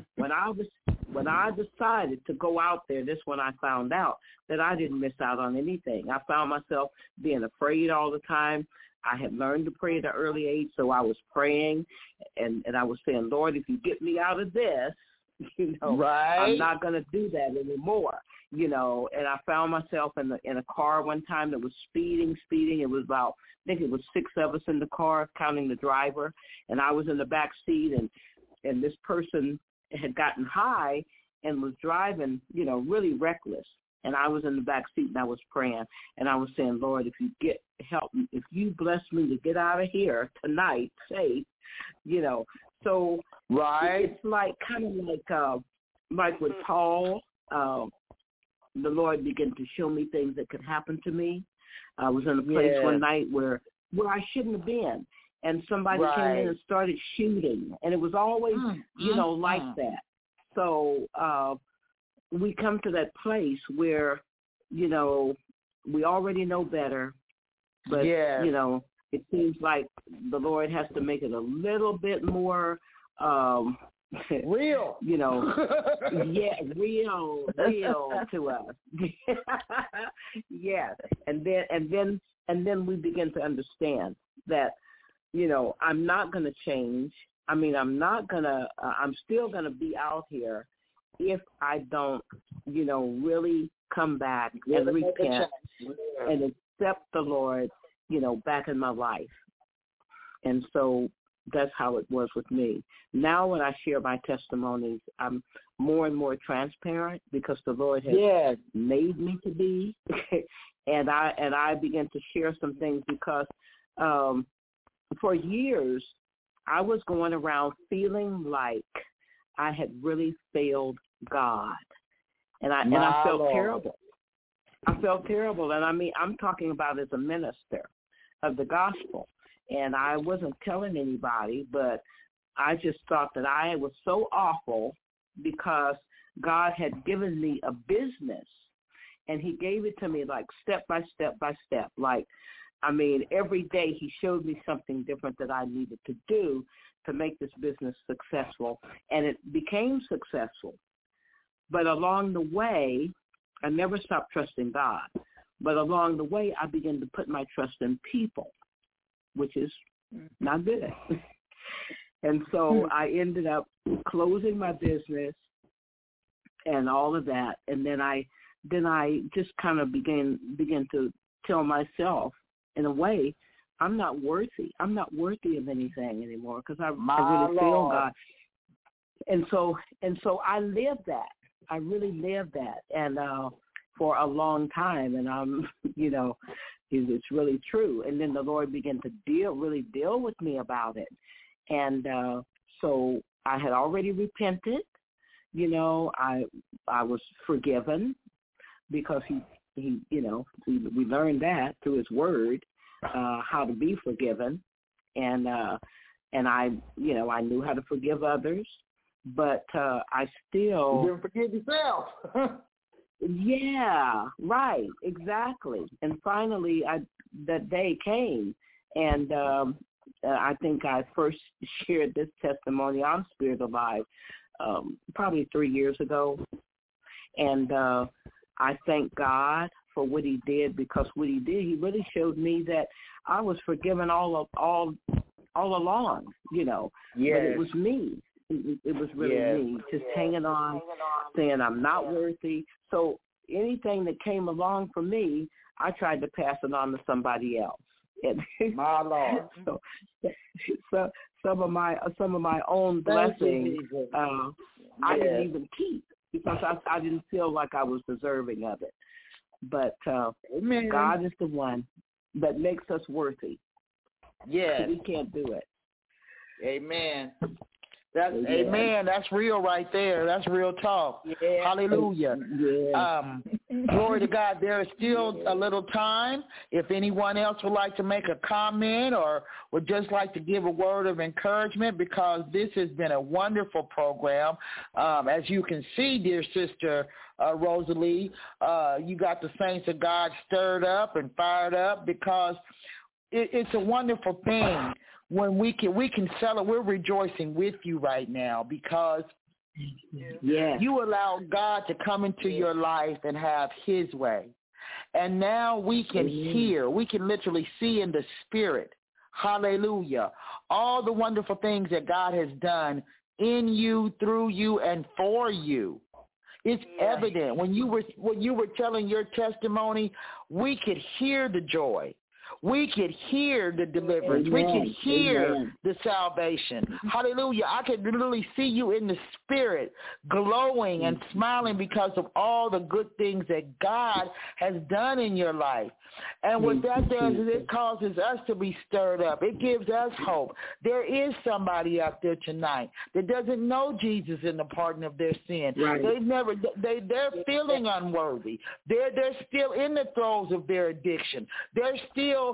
I decided to go out there, this when I found out that I didn't miss out on anything. I found myself being afraid all the time. I had learned to pray at an early age, so I was praying, and I was saying, Lord, if you get me out of this, I'm not going to do that anymore. And I found myself in a car one time that was speeding. It was about, I think it was 6 of us in the car, counting the driver, and I was in the back seat, and this person had gotten high and was driving, really reckless. And I was in the back seat, and I was praying, and I was saying, Lord, if you bless me to get out of here tonight safe, So it's like kind of like with Paul, the Lord began to show me things that could happen to me. I was in a place one night where I shouldn't have been, and somebody came in and started shooting, and it was always like that. So we come to that place where we already know better, but it seems like the Lord has to make it a little bit more real. Real to us. Yes. And then we begin to understand that, I'm not going to change. I mean, I'm still going to be out here if I don't, really come back and repent and accept the Lord, back in my life. And so that's how it was with me. Now when I share my testimonies, I'm more and more transparent because the Lord has made me to be. and I begin to share some things because for years I was going around feeling like I had really failed God. And I felt terrible. I felt terrible. And I mean, I'm talking about as a minister of the gospel. And I wasn't telling anybody, but I just thought that I was so awful because God had given me a business, and he gave it to me like step by step by step. Like, I mean, every day he showed me something different that I needed to do to make this business successful, and it became successful. But along the way, I never stopped trusting God. But along the way, I began to put my trust in people, which is not good. And so I ended up closing my business and all of that. And then I just kind of began to tell myself, in a way, I'm not worthy. I'm not worthy of anything anymore because I really feel God. And so I lived that. I really lived that, and for a long time. And I'm, it's really true. And then the Lord began to really deal with me about it. And so I had already repented. I was forgiven because he we learned that through his word, how to be forgiven. And I knew how to forgive others, but I still... You didn't forgive yourself. Yeah, right, exactly. And finally, that day came, and I think I first shared this testimony on Spirit Alive probably 3 years ago. And I thank God for what he did, because what he did, he really showed me that I was forgiven all along, But it was me. It was really me, just hanging on, saying I'm not worthy. So anything that came along for me, I tried to pass it on to somebody else. And my Lord. So some of my own blessings, I didn't even keep because I didn't feel like I was deserving of it. But God is the one that makes us worthy. Yes. We can't do it. Amen. Amen. That's real right there. That's real talk. Yeah. Hallelujah. Yeah. Glory to God. There is still a little time. If anyone else would like to make a comment or would just like to give a word of encouragement, because this has been a wonderful program. As you can see, dear sister Rosalie, you got the saints of God stirred up and fired up, because it's a wonderful thing. When we can celebrate, we're rejoicing with you right now, because you allow God to come into your life and have his way. And now we can hear, we can literally see in the spirit, hallelujah, all the wonderful things that God has done in you, through you, and for you. It's evident. When you were telling your testimony, we could hear the joy. We could hear the deliverance. We could hear the salvation. Hallelujah. I could literally see you in the spirit glowing and smiling because of all the good things that God has done in your life. And what that does is it causes us to be stirred up. It gives us hope. There is somebody out there tonight that doesn't know Jesus in the pardon of their sin. Right. They're feeling unworthy. They're still in the throes of their addiction. They're still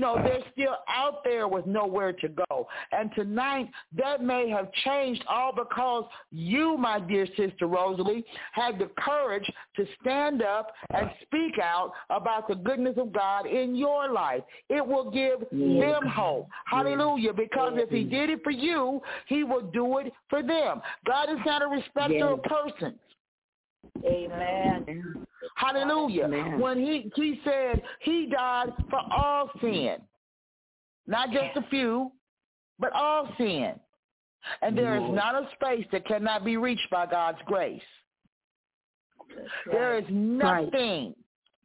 out there with nowhere to go. And tonight, that may have changed all because you, my dear sister Rosalie, had the courage to stand up and speak out about the goodness of God in your life. It will give them hope. Hallelujah. Because if he did it for you, he will do it for them. God is not a respecter of persons. Amen. Hallelujah. Amen. When he said he died for all sin, not just a few, but all sin. And there is not a space that cannot be reached by God's grace. There is nothing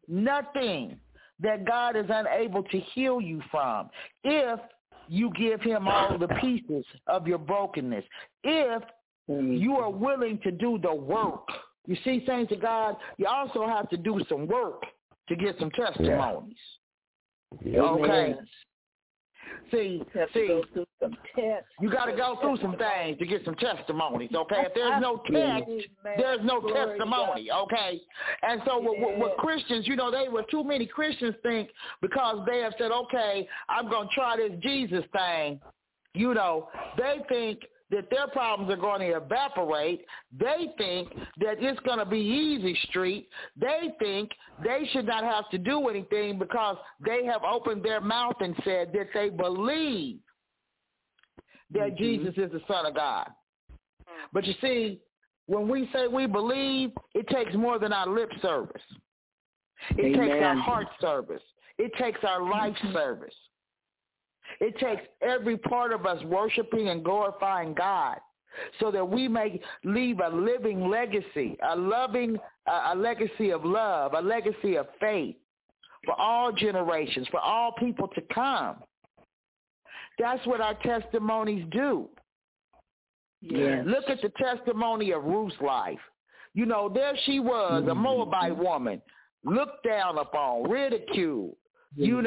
that God is unable to heal you from if you give him all the pieces of your brokenness, if you are willing to do the work. You see, saints of God, you also have to do some work to get some testimonies. Yeah. Okay. See, you got to go through some things to get some testimonies, okay? If there's no test, there's no testimony, okay? And so with Christians, too many Christians think because they have said, okay, I'm going to try this Jesus thing, they think that their problems are going to evaporate. They think that it's going to be easy street. They think they should not have to do anything because they have opened their mouth and said that they believe that Jesus is the Son of God. But you see, when we say we believe, it takes more than our lip service. It takes our heart service. It takes our life service. It takes every part of us worshiping and glorifying God so that we may leave a living legacy, a legacy of love, a legacy of faith for all generations, for all people to come. That's what our testimonies do. Yes. Look at the testimony of Ruth's life. There she was, a Moabite woman, looked down upon, ridiculed. In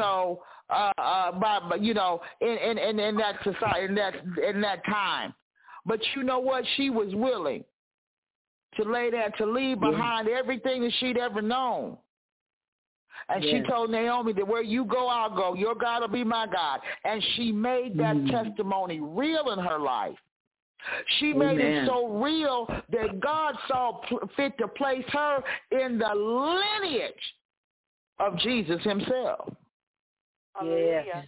that society, in that time. But you know what? She was willing to lay down, to leave behind everything that she'd ever known. And she told Naomi that where you go, I'll go. Your God will be my God. And she made that testimony real in her life. She made it so real that God saw fit to place her in the lineage of Jesus himself. Yeah.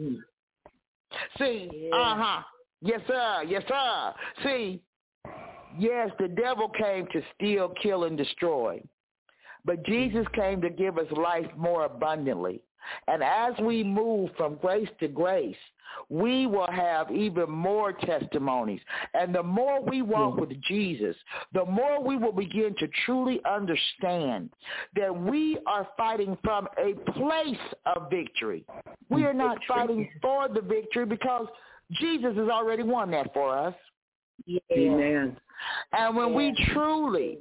See, yes, sir. See, yes, the devil came to steal, kill, and destroy. But Jesus came to give us life more abundantly. And as we move from grace to grace, we will have even more testimonies. And the more we walk with Jesus, the more we will begin to truly understand that we are fighting from a place of victory. We are not fighting for the victory because Jesus has already won that for us. Amen. And when we truly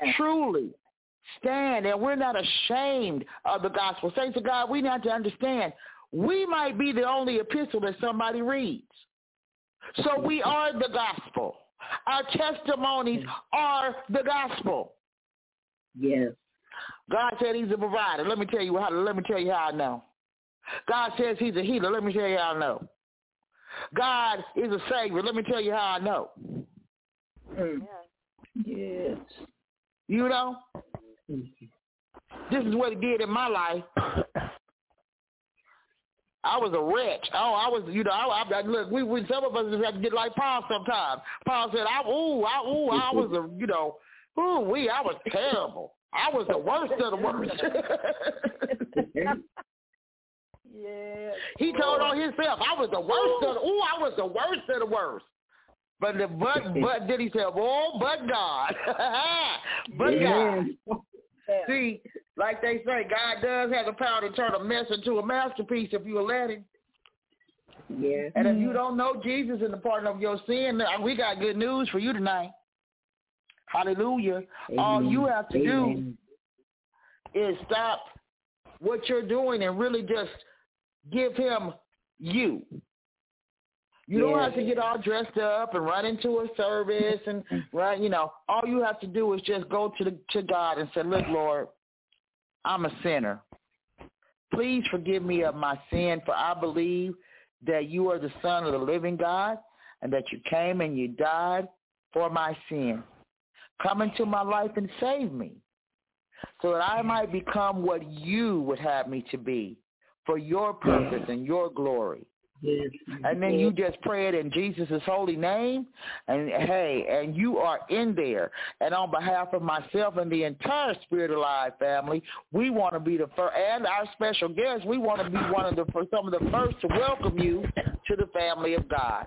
stand and we're not ashamed of the gospel, saints of God, we need to understand we might be the only epistle that somebody reads. So we are the gospel. Our testimonies are the gospel. Yes. God said he's a provider. Let me tell you how I know. God says he's a healer. Let me tell you how I know. God is a savior. Let me tell you how I know. Yes. You know? This is what he did in my life. I was a wretch. Look, some of us just have to get like Paul sometimes. Paul said, I was terrible. I was the worst of the worst. Yeah. He told on himself, I was the worst of the worst. But then he said, but God. But God. See, like they say, God does have the power to turn a mess into a masterpiece if you will let him. Yeah. And if you don't know Jesus in the pardon of your sin, we got good news for you tonight. Hallelujah. Amen. All you have to do is stop what you're doing and really just give him you. You don't have to get all dressed up and run into a service and run, all you have to do is just go to God and say, look, Lord, I'm a sinner. Please forgive me of my sin, for I believe that you are the Son of the living God and that you came and you died for my sin. Come into my life and save me so that I might become what you would have me to be for your purpose and your glory. Yes. And then you just pray it in Jesus' holy name, and you are in there. And on behalf of myself and the entire Spirit Alive family, we want to be the first, and our special guests, we want to be some of the first to welcome you to the family of God.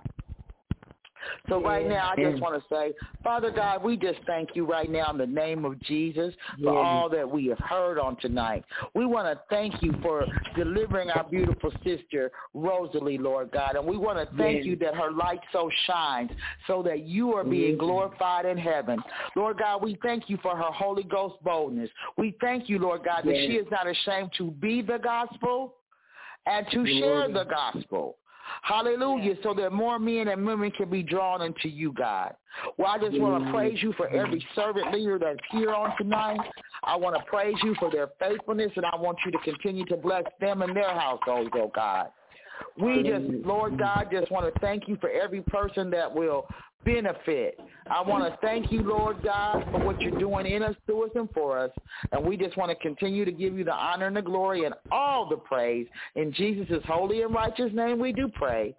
So right now, I just want to say, Father God, we just thank you right now in the name of Jesus for all that we have heard on tonight. We want to thank you for delivering our beautiful sister, Rosalie, Lord God. And we want to thank you that her light so shines so that you are being glorified in heaven. Lord God, we thank you for her Holy Ghost boldness. We thank you, Lord God, that she is not ashamed to be the gospel and to share the gospel. Hallelujah, so that more men and women can be drawn into you, God. Well, I just want to praise you for every servant leader that's here on tonight. I want to praise you for their faithfulness, and I want you to continue to bless them and their households, oh God. We just, Lord God, just want to thank you for every person that will benefit. I want to thank you, Lord God, for what you're doing in us, through us, and for us. And we just want to continue to give you the honor and the glory and all the praise. In Jesus' holy and righteous name we do pray.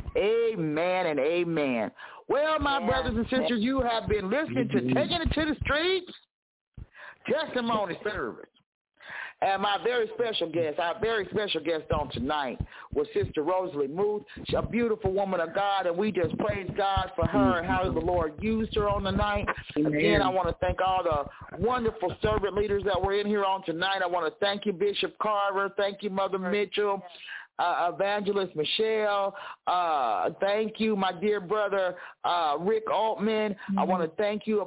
Amen and amen. Well, my brothers and sisters, you have been listening to Taking It to the Streets Testimony Service. And our very special guest on tonight was Sister Rosalie Muth. She's a beautiful woman of God, and we just praise God for her and how the Lord used her on the night. Amen. Again, I want to thank all the wonderful servant leaders that were in here on tonight. I want to thank you, Bishop Carver. Thank you, Mother Mitchell. Evangelist Michelle, thank you, my dear brother Rick Altman. I want to thank you,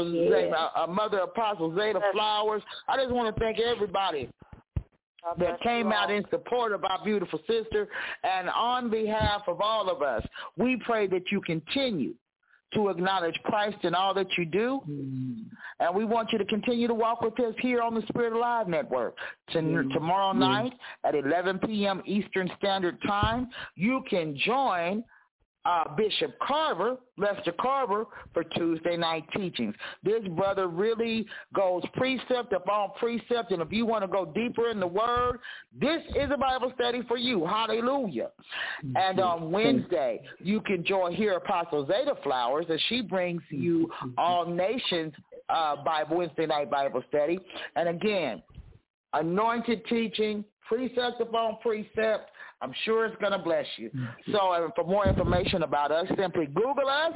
Mother Apostle Zeta Flowers. I just want to thank everybody that came out in support of our beautiful sister. And on behalf of all of us, we pray that you continue to acknowledge Christ in all that you do. And we want you to continue to walk with us here on the Spirit Alive Network. Tomorrow night at 11 p.m. Eastern Standard Time, you can join Bishop Carver, Lester Carver, for Tuesday night teachings. This brother really goes precept upon precept, and if you want to go deeper in the Word, this is a Bible study for you. Hallelujah. And on Wednesday, you can hear Apostle Zeta Flowers as she brings you All Nations Wednesday night Bible study. And again, anointed teaching, precept upon precept. I'm sure it's going to bless you. So for more information about us, simply Google us,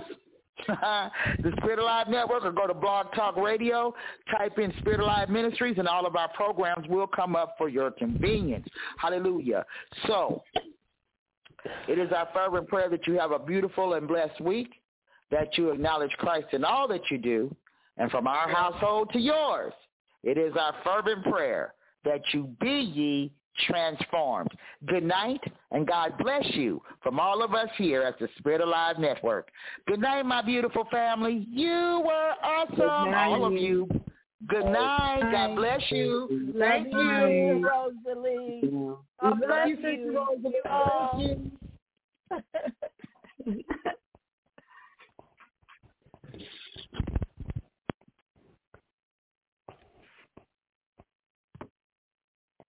the Spirit Alive Network, or go to Blog Talk Radio, type in Spirit Alive Ministries, and all of our programs will come up for your convenience. Hallelujah. So it is our fervent prayer that you have a beautiful and blessed week, that you acknowledge Christ in all that you do, and from our household to yours, it is our fervent prayer that you be ye transformed. Good night, and God bless you from all of us here at the Spirit Alive Network. Good night, my beautiful family. You were awesome, all of you. Good night. God bless you. Thank you, Rosalie. God bless you, Sister Rosalie.